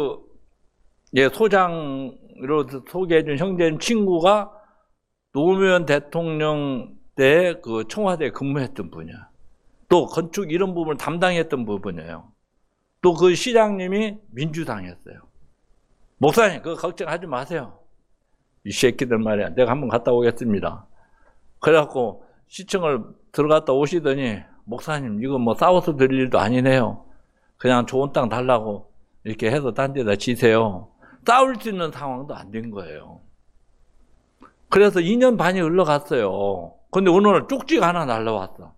소장으로 소개해준 형제님 친구가 노무현 대통령 때 그 청와대에 근무했던 분이야. 또 건축 이런 부분을 담당했던 부분이에요. 또 그 시장님이 민주당이었어요. 목사님, 그거 걱정하지 마세요. 이 새끼들 말이야. 내가 한번 갔다 오겠습니다. 그래갖고 시청을 들어갔다 오시더니, 목사님, 이거 뭐 싸워서 드릴 일도 아니네요. 그냥 좋은 땅 달라고 이렇게 해서 딴 데다 지세요. 싸울 수 있는 상황도 안 된 거예요. 그래서 2년 반이 흘러갔어요. 근데 오늘 쪽지가 하나 날라왔어.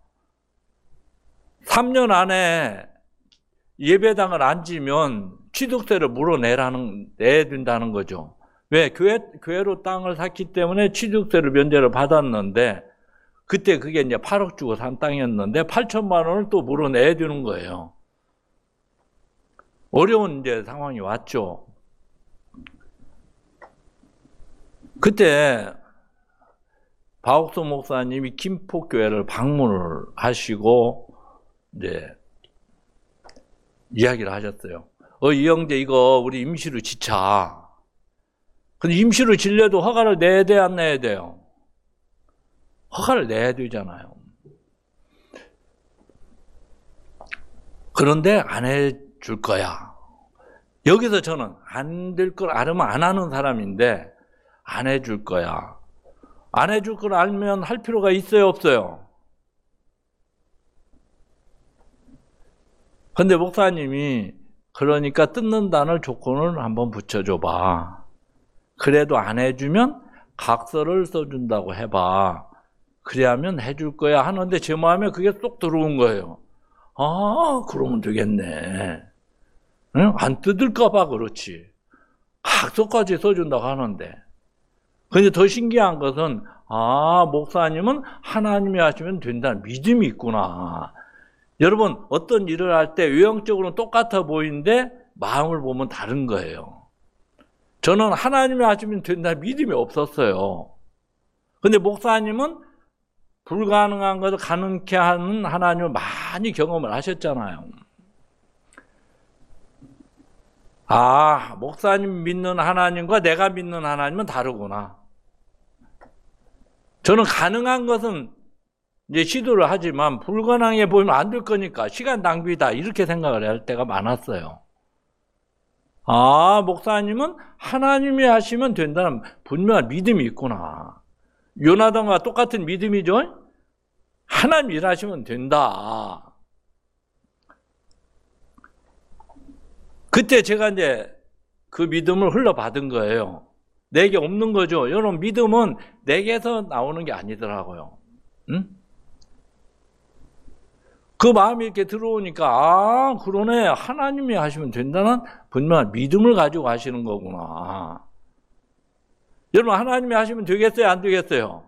3년 안에 예배당을 안 지면 취득세를 내야 된다는 거죠. 왜? 교회로 땅을 샀기 때문에 취득세를 면제를 받았는데, 그때 그게 이제 8억 주고 산 땅이었는데 8천만 원을 또 물어내야 되는 거예요. 어려운 이제 상황이 왔죠. 그때 박옥수 목사님이 김포교회를 방문을 하시고 이제 이야기를 하셨어요. 이 형제 이거 우리 임시로 지차. 근데 임시로 질려도 허가를 내야 돼, 안 내야 돼요? 허가를 내야 되잖아요. 그런데 안 해줄 거야. 여기서 저는 안 될 걸 알으면 안 하는 사람인데, 안 해줄 거야. 안 해줄 걸 알면 할 필요가 있어요, 없어요? 근데 목사님이 그러니까 뜯는다는 조건을 한번 붙여줘봐. 그래도 안 해주면 각서를 써준다고 해봐. 그래야면 해줄 거야 하는데 제 마음에 그게 쏙 들어온 거예요. 아, 그러면 되겠네. 응? 안 뜯을까 봐 그렇지. 각서까지 써준다고 하는데. 근데 더 신기한 것은, 목사님은 하나님이 하시면 된다는 믿음이 있구나. 여러분, 어떤 일을 할 때 외형적으로는 똑같아 보이는데 마음을 보면 다른 거예요. 저는 하나님이 하시면 된다는 믿음이 없었어요. 근데 목사님은 불가능한 것을 가능케 하는 하나님을 많이 경험을 하셨잖아요. 목사님 믿는 하나님과 내가 믿는 하나님은 다르구나. 저는 가능한 것은 이제 시도를 하지만 불가능해 보이면 안 될 거니까 시간 낭비다 이렇게 생각을 할 때가 많았어요. 목사님은 하나님이 하시면 된다는 분명한 믿음이 있구나. 요나단과 똑같은 믿음이죠? 하나님 일하시면 된다. 그때 제가 이제 그 믿음을 흘러받은 거예요. 내게 없는 거죠. 여러분, 믿음은 내게서 나오는 게 아니더라고요. 응? 그 마음이 이렇게 들어오니까, 그러네. 하나님이 하시면 된다는 분명한 믿음을 가지고 하시는 거구나. 여러분, 하나님이 하시면 되겠어요? 안 되겠어요?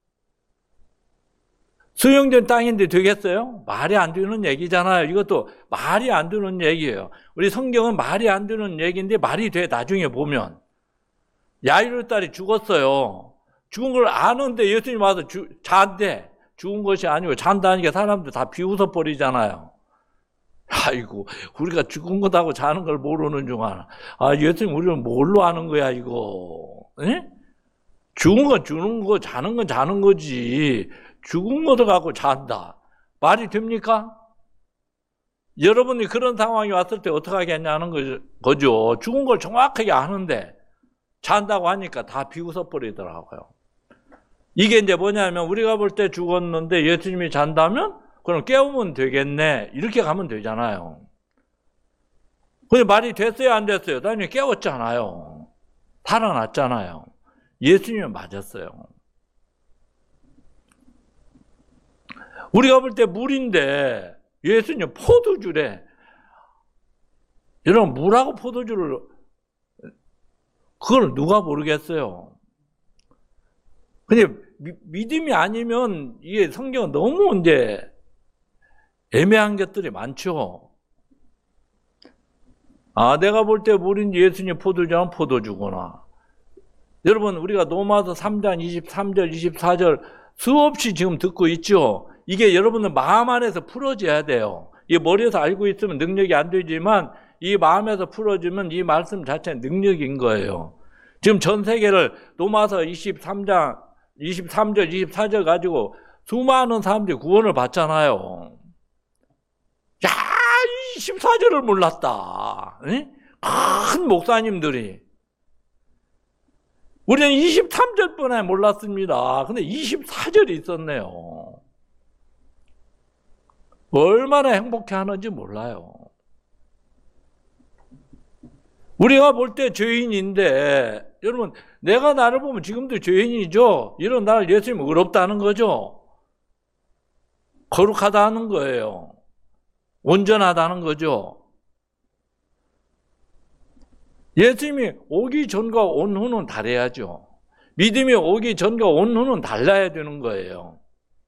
소형된 땅인데 되겠어요? 말이 안 되는 얘기잖아요. 이것도 말이 안 되는 얘기예요. 우리 성경은 말이 안 되는 얘기인데 말이 돼, 나중에 보면. 야이로 딸이 죽었어요. 죽은 걸 아는데 예수님 와서 잔대. 죽은 것이 아니고 잔다니까 사람들 다 비웃어 버리잖아요. 아이고, 우리가 죽은 것하고 자는 걸 모르는 중 하나. 아, 예수님 우리는 뭘로 아는 거야, 이거. 에? 죽은 건 죽는 거, 자는 건 자는 거지. 죽은 것을 갖고 잔다. 말이 됩니까? 여러분이 그런 상황이 왔을 때 어떻게 하겠냐는 거죠. 죽은 걸 정확하게 아는데 잔다고 하니까 다 비웃어 버리더라고요. 이게 이제 뭐냐면 우리가 볼 때 죽었는데 예수님이 잔다면 그럼 깨우면 되겠네. 이렇게 가면 되잖아요. 근데 말이 됐어요, 안 됐어요? 당연히 깨웠잖아요. 살아났잖아요. 예수님은 맞았어요. 우리가 볼 때 물인데 예수님 포도주래. 여러분, 물하고 포도주를 그걸 누가 모르겠어요. 근데 믿음이 아니면 이게 성경은 너무 이제 애매한 것들이 많죠. 아, 내가 볼 때 물인지 예수님 포도주는 포도주구나. 여러분, 우리가 로마서 3장 23절, 24절 수없이 지금 듣고 있죠. 이게 여러분들 마음 안에서 풀어져야 돼요. 이 머리에서 알고 있으면 능력이 안 되지만 이 마음에서 풀어지면 이 말씀 자체는 능력인 거예요. 지금 전 세계를 로마서 23장 23절, 24절 가지고 수많은 사람들이 구원을 받잖아요. 야, 24절을 몰랐다. 에? 큰 목사님들이. 우리는 23절뿐에 몰랐습니다. 근데 24절이 있었네요. 얼마나 행복해 하는지 몰라요. 우리가 볼 때 죄인인데, 여러분, 내가 나를 보면 지금도 죄인이죠? 이런 나를 예수님은 의롭다는 거죠? 거룩하다는 거예요. 온전하다는 거죠? 예수님이 오기 전과 온 후는 다르야죠. 믿음이 오기 전과 온 후는 달라야 되는 거예요.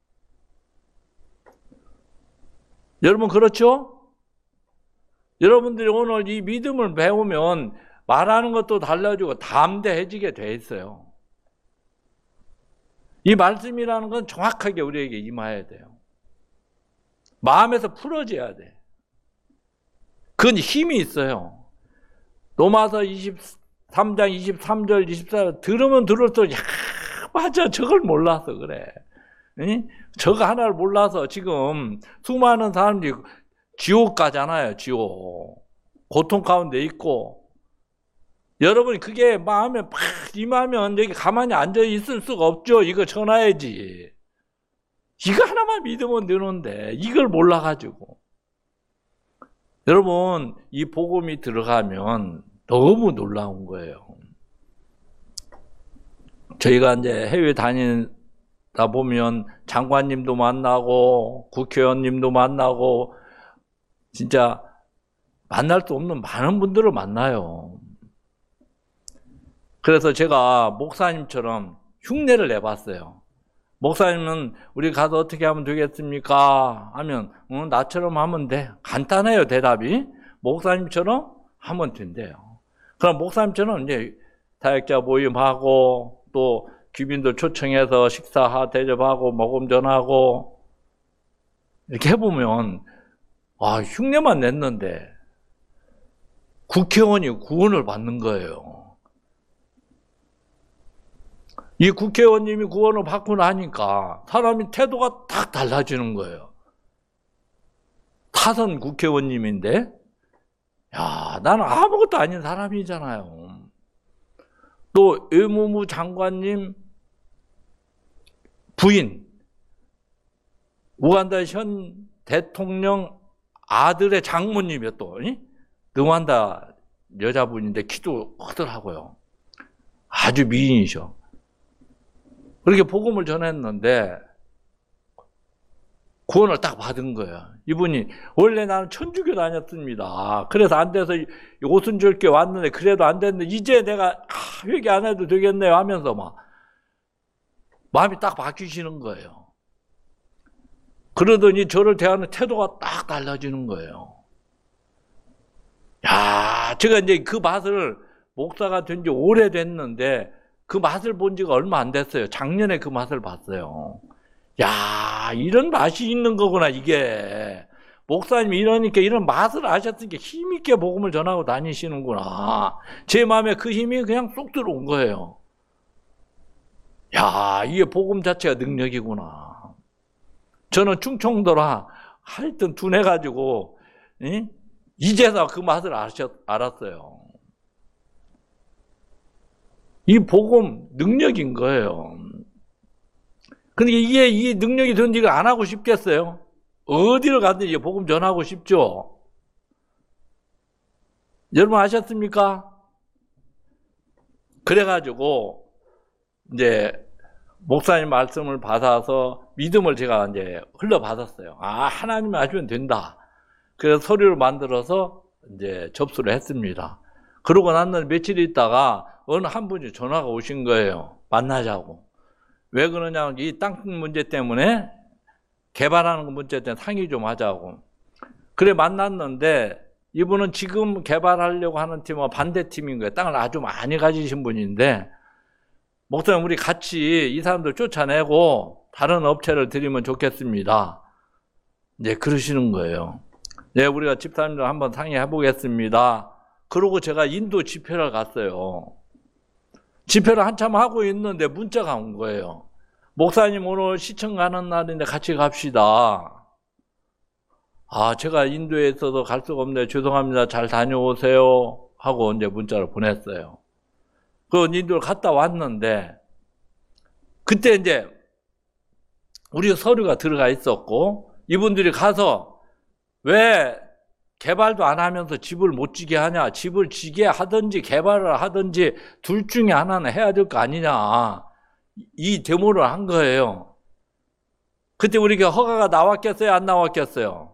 여러분, 그렇죠? 여러분들이 오늘 이 믿음을 배우면 말하는 것도 달라지고 담대해지게 돼 있어요. 이 말씀이라는 건 정확하게 우리에게 임해야 돼요. 마음에서 풀어져야 돼. 그건 힘이 있어요. 로마서 23장 23절 24절 들으면 들을수록 야, 맞아, 저걸 몰라서 그래. 응? 저거 하나를 몰라서 지금 수많은 사람들이 지옥 가잖아요. 지옥. 고통 가운데 있고. 여러분이 그게 마음에 팍 임하면 여기 가만히 앉아 있을 수가 없죠. 이거 전화야지. 이거 하나만 믿으면 되는데 이걸 몰라가지고. 여러분, 이 복음이 들어가면 너무 놀라운 거예요. 저희가 이제 해외 다니다 보면 장관님도 만나고 국회의원님도 만나고 진짜 만날 수 없는 많은 분들을 만나요. 그래서 제가 목사님처럼 흉내를 내봤어요. 목사님은 우리 가서 어떻게 하면 되겠습니까? 하면 나처럼 하면 돼. 간단해요, 대답이. 목사님처럼 하면 된대요. 그럼 목사님처럼 이제 사역자 모임하고 또 귀빈들 초청해서 식사 대접하고 모금 전하고 이렇게 해보면 흉내만 냈는데 국회의원이 구원을 받는 거예요. 이 국회의원님이 구원을 받고 나니까 사람이 태도가 딱 달라지는 거예요. 타선 국회의원님인데, 야, 나는 아무것도 아닌 사람이잖아요. 또 외무부 장관님 부인, 우간다 현 대통령 아들의 장모님이요 또, 능완다 여자분인데 키도 크더라고요. 아주 미인이셔. 그렇게 복음을 전했는데 구원을 딱 받은 거예요. 이분이 원래 나는 천주교 다녔습니다. 그래서 안 돼서 오순절께 왔는데 그래도 안 됐는데 이제 내가 회개 안 해도 되겠네요 하면서 막 마음이 딱 바뀌시는 거예요. 그러더니 저를 대하는 태도가 딱 달라지는 거예요. 야, 제가 이제 그 맛을 목사가 된 지 오래됐는데 그 맛을 본 지가 얼마 안 됐어요. 작년에 그 맛을 봤어요. 야, 이런 맛이 있는 거구나, 이게. 목사님이 이러니까 이런 맛을 아셨으니까 힘있게 복음을 전하고 다니시는구나. 제 마음에 그 힘이 그냥 쏙 들어온 거예요. 야, 이게 복음 자체가 능력이구나. 저는 충청도라 하여튼 둔해가지고, 이제서 그 맛을 알았어요. 이 복음 능력인 거예요. 근데 이게 이 능력이 된지 안 하고 싶겠어요? 어디를 가든지 복음 전하고 싶죠? 여러분 아셨습니까? 그래가지고, 이제, 목사님 말씀을 받아서 믿음을 제가 이제 흘러받았어요. 아, 하나님이 하시면 된다. 그래서 서류를 만들어서 이제 접수를 했습니다. 그러고 나서 며칠 있다가 어느 한 분이 전화가 오신 거예요. 만나자고. 왜 그러냐면 이 땅 문제 때문에 개발하는 문제 때문에 상의 좀 하자고. 그래 만났는데 이분은 지금 개발하려고 하는 팀과 반대팀인 거예요. 땅을 아주 많이 가지신 분인데 목사님 우리 같이 이 사람들 쫓아내고 다른 업체를 드리면 좋겠습니다. 이제 그러시는 거예요. 네, 우리가 집사님들 한번 상의해 보겠습니다. 그러고 제가 인도 집회를 갔어요. 집회를 한참 하고 있는데 문자가 온 거예요. 목사님 오늘 시청 가는 날인데 같이 갑시다. 아, 제가 인도에 있어서 갈 수가 없네. 죄송합니다. 잘 다녀오세요. 하고 이제 문자를 보냈어요. 그 인도를 갔다 왔는데 그때 이제 우리 서류가 들어가 있었고 이분들이 가서 왜 개발도 안 하면서 집을 못 지게 하냐. 집을 지게 하든지 개발을 하든지 둘 중에 하나는 해야 될 거 아니냐. 이 데모를 한 거예요. 그때 우리가 허가가 나왔겠어요? 안 나왔겠어요?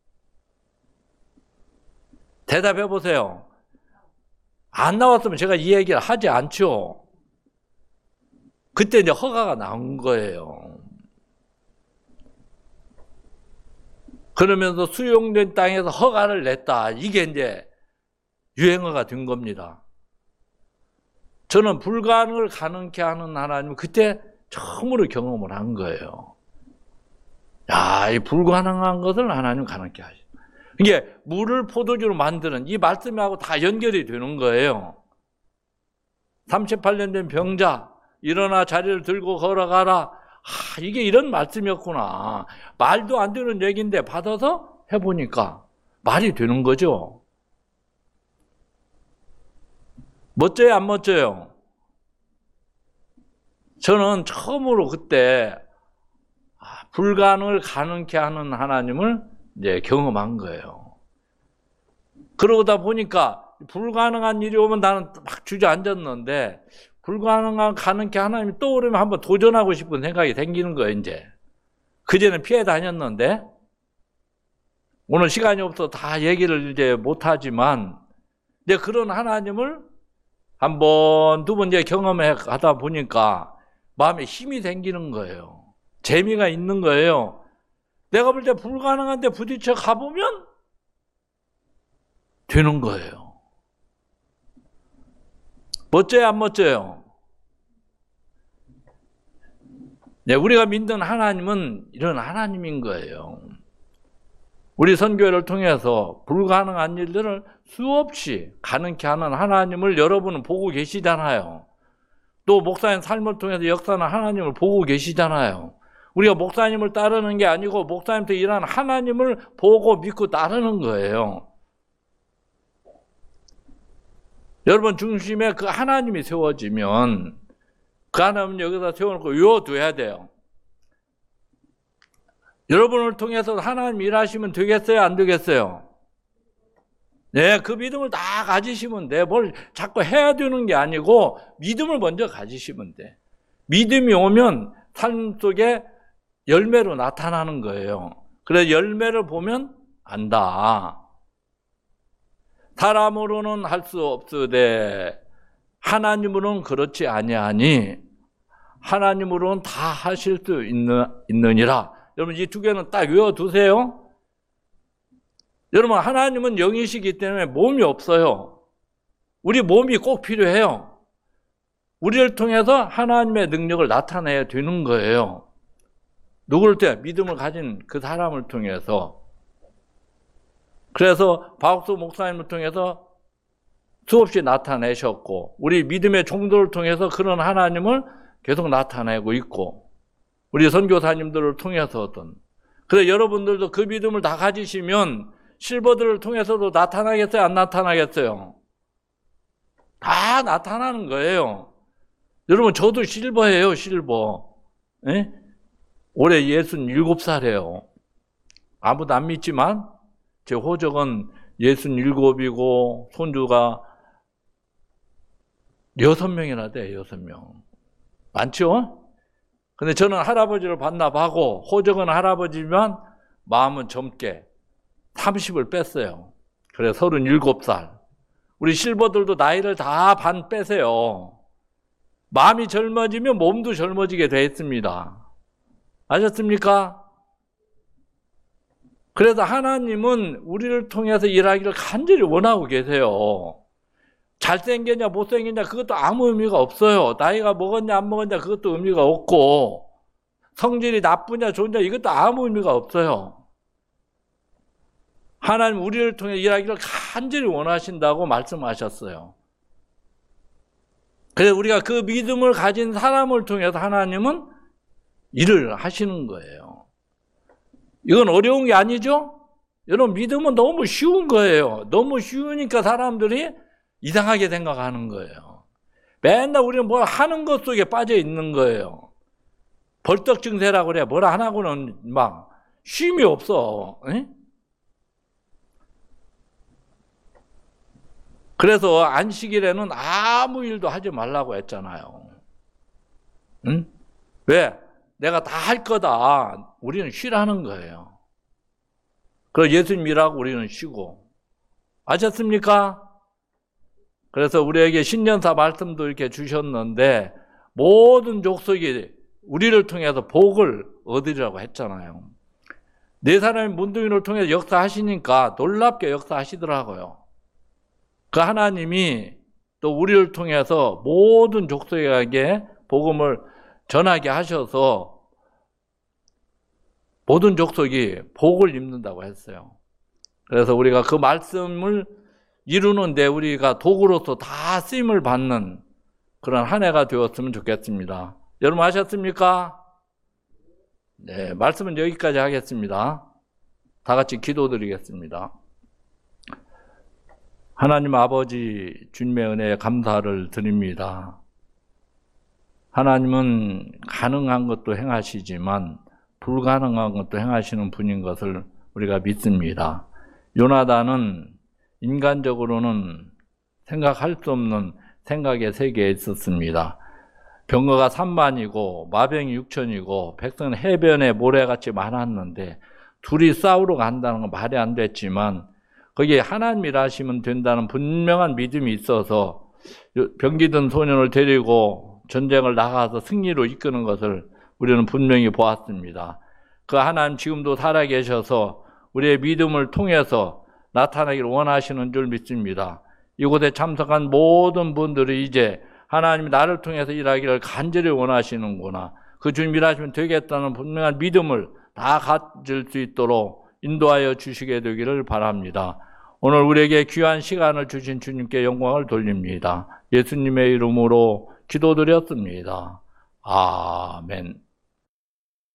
대답해 보세요. 안 나왔으면 제가 이 얘기를 하지 않죠. 그때 이제 허가가 나온 거예요. 그러면서 수용된 땅에서 허가를 냈다. 이게 이제 유행어가 된 겁니다. 저는 불가능을 가능케 하는 하나님을 그때 처음으로 경험을 한 거예요. 야, 이 불가능한 것을 하나님 가능케 하시죠. 이게 물을 포도주로 만드는 이 말씀하고 다 연결이 되는 거예요. 38년 된 병자, 일어나 자리를 들고 걸어가라. 이게 이런 말씀이었구나. 말도 안 되는 얘기인데 받아서 해보니까 말이 되는 거죠. 멋져요, 안 멋져요? 저는 처음으로 그때 불가능을 가능케 하는 하나님을 이제 경험한 거예요. 그러다 보니까 불가능한 일이 오면 나는 막 주저앉았는데 불가능한 가능케 하나님이 떠오르면 한번 도전하고 싶은 생각이 생기는 거예요, 이제. 그전에는 피해 다녔는데 오늘 시간이 없어서 다 얘기를 이제 못하지만 이제 그런 하나님을 한 번, 두 번 이제 경험해 가다 보니까 마음에 힘이 생기는 거예요. 재미가 있는 거예요. 내가 볼 때 불가능한데 부딪혀 가보면 되는 거예요. 멋져요, 안 멋져요? 네, 우리가 믿는 하나님은 이런 하나님인 거예요. 우리 선교회를 통해서 불가능한 일들을 수없이 가능케 하는 하나님을 여러분은 보고 계시잖아요. 또 목사님 삶을 통해서 역사하는 하나님을 보고 계시잖아요. 우리가 목사님을 따르는 게 아니고 목사님한테 일하는 하나님을 보고 믿고 따르는 거예요. 여러분 중심에 그 하나님이 세워지면 그 하나님은 여기다 세워놓고 외워둬야 돼요. 여러분을 통해서 하나님 일하시면 되겠어요? 안 되겠어요? 네, 그 믿음을 다 가지시면 돼. 뭘 자꾸 해야 되는 게 아니고 믿음을 먼저 가지시면 돼. 믿음이 오면 삶 속에 열매로 나타나는 거예요. 그래서 열매를 보면 안다. 사람으로는 할 수 없으되 하나님으로는 그렇지 아니하니 하나님으로는 다 하실 수 있느니라. 여러분 이 두 개는 딱 외워두세요. 여러분 하나님은 영이시기 때문에 몸이 없어요. 우리 몸이 꼭 필요해요. 우리를 통해서 하나님의 능력을 나타내야 되는 거예요. 누구를 통해? 믿음을 가진 그 사람을 통해서. 그래서 박옥수 목사님을 통해서 수없이 나타내셨고, 우리 믿음의 종도를 통해서 그런 하나님을 계속 나타내고 있고, 우리 선교사님들을 통해서든. 그래서 여러분들도 그 믿음을 다 가지시면 실버들을 통해서도 나타나겠어요? 안 나타나겠어요? 다 나타나는 거예요. 여러분, 저도 실버예요, 실버. 예? 올해 67살이에요. 아무도 안 믿지만 제 호적은 67이고 손주가 6명이나 돼요, 6명. 많죠? 근데 저는 할아버지를 반납하고 호적은 할아버지지만 마음은 젊게 30을 뺐어요. 그래서 37살. 우리 실버들도 나이를 다 반 빼세요. 마음이 젊어지면 몸도 젊어지게 돼 있습니다. 아셨습니까? 그래서 하나님은 우리를 통해서 일하기를 간절히 원하고 계세요. 잘생겼냐 못생겼냐 그것도 아무 의미가 없어요. 나이가 먹었냐 안 먹었냐 그것도 의미가 없고, 성질이 나쁘냐 좋냐 이것도 아무 의미가 없어요. 하나님 우리를 통해 일하기를 간절히 원하신다고 말씀하셨어요. 그래서 우리가 그 믿음을 가진 사람을 통해서 하나님은 일을 하시는 거예요. 이건 어려운 게 아니죠? 여러분, 믿음은 너무 쉬운 거예요. 너무 쉬우니까 사람들이 이상하게 생각하는 거예요. 맨날 우리는 뭘 하는 것 속에 빠져 있는 거예요. 벌떡 증세라고 그래. 뭘 안 하고는 막 쉼이 없어. 에? 그래서 안식일에는 아무 일도 하지 말라고 했잖아요. 응? 왜? 내가 다 할 거다. 우리는 쉬라는 거예요. 그래서 예수님 일하고 우리는 쉬고. 아셨습니까? 그래서 우리에게 신년사 말씀도 이렇게 주셨는데, 모든 족속이 우리를 통해서 복을 얻으리라고 했잖아요. 네 사람의 문둥이를 통해서 역사하시니까 놀랍게 역사하시더라고요. 그 하나님이 또 우리를 통해서 모든 족속에게 복음을 전하게 하셔서 모든 족속이 복을 입는다고 했어요. 그래서 우리가 그 말씀을 이루는데 우리가 도구로서 다 쓰임을 받는 그런 한 해가 되었으면 좋겠습니다. 여러분 하셨습니까? 네, 말씀은 여기까지 하겠습니다. 다 같이 기도드리겠습니다. 하나님 아버지, 주님의 은혜에 감사를 드립니다. 하나님은 가능한 것도 행하시지만 불가능한 것도 행하시는 분인 것을 우리가 믿습니다. 요나단은 인간적으로는 생각할 수 없는 생각의 세계에 있었습니다. 병거가 3만이고 마병이 6천이고 백성은 해변에 모래같이 많았는데 둘이 싸우러 간다는 건 말이 안 됐지만 거기에 하나님 일하시면 된다는 분명한 믿음이 있어서 병기든 소년을 데리고 전쟁을 나가서 승리로 이끄는 것을 우리는 분명히 보았습니다. 그 하나님 지금도 살아계셔서 우리의 믿음을 통해서 나타나기를 원하시는 줄 믿습니다. 이곳에 참석한 모든 분들이 이제 하나님이 나를 통해서 일하기를 간절히 원하시는구나, 그 주님 일하시면 되겠다는 분명한 믿음을 다 가질 수 있도록 인도하여 주시게 되기를 바랍니다. 오늘 우리에게 귀한 시간을 주신 주님께 영광을 돌립니다. 예수님의 이름으로 기도드렸습니다. 아멘.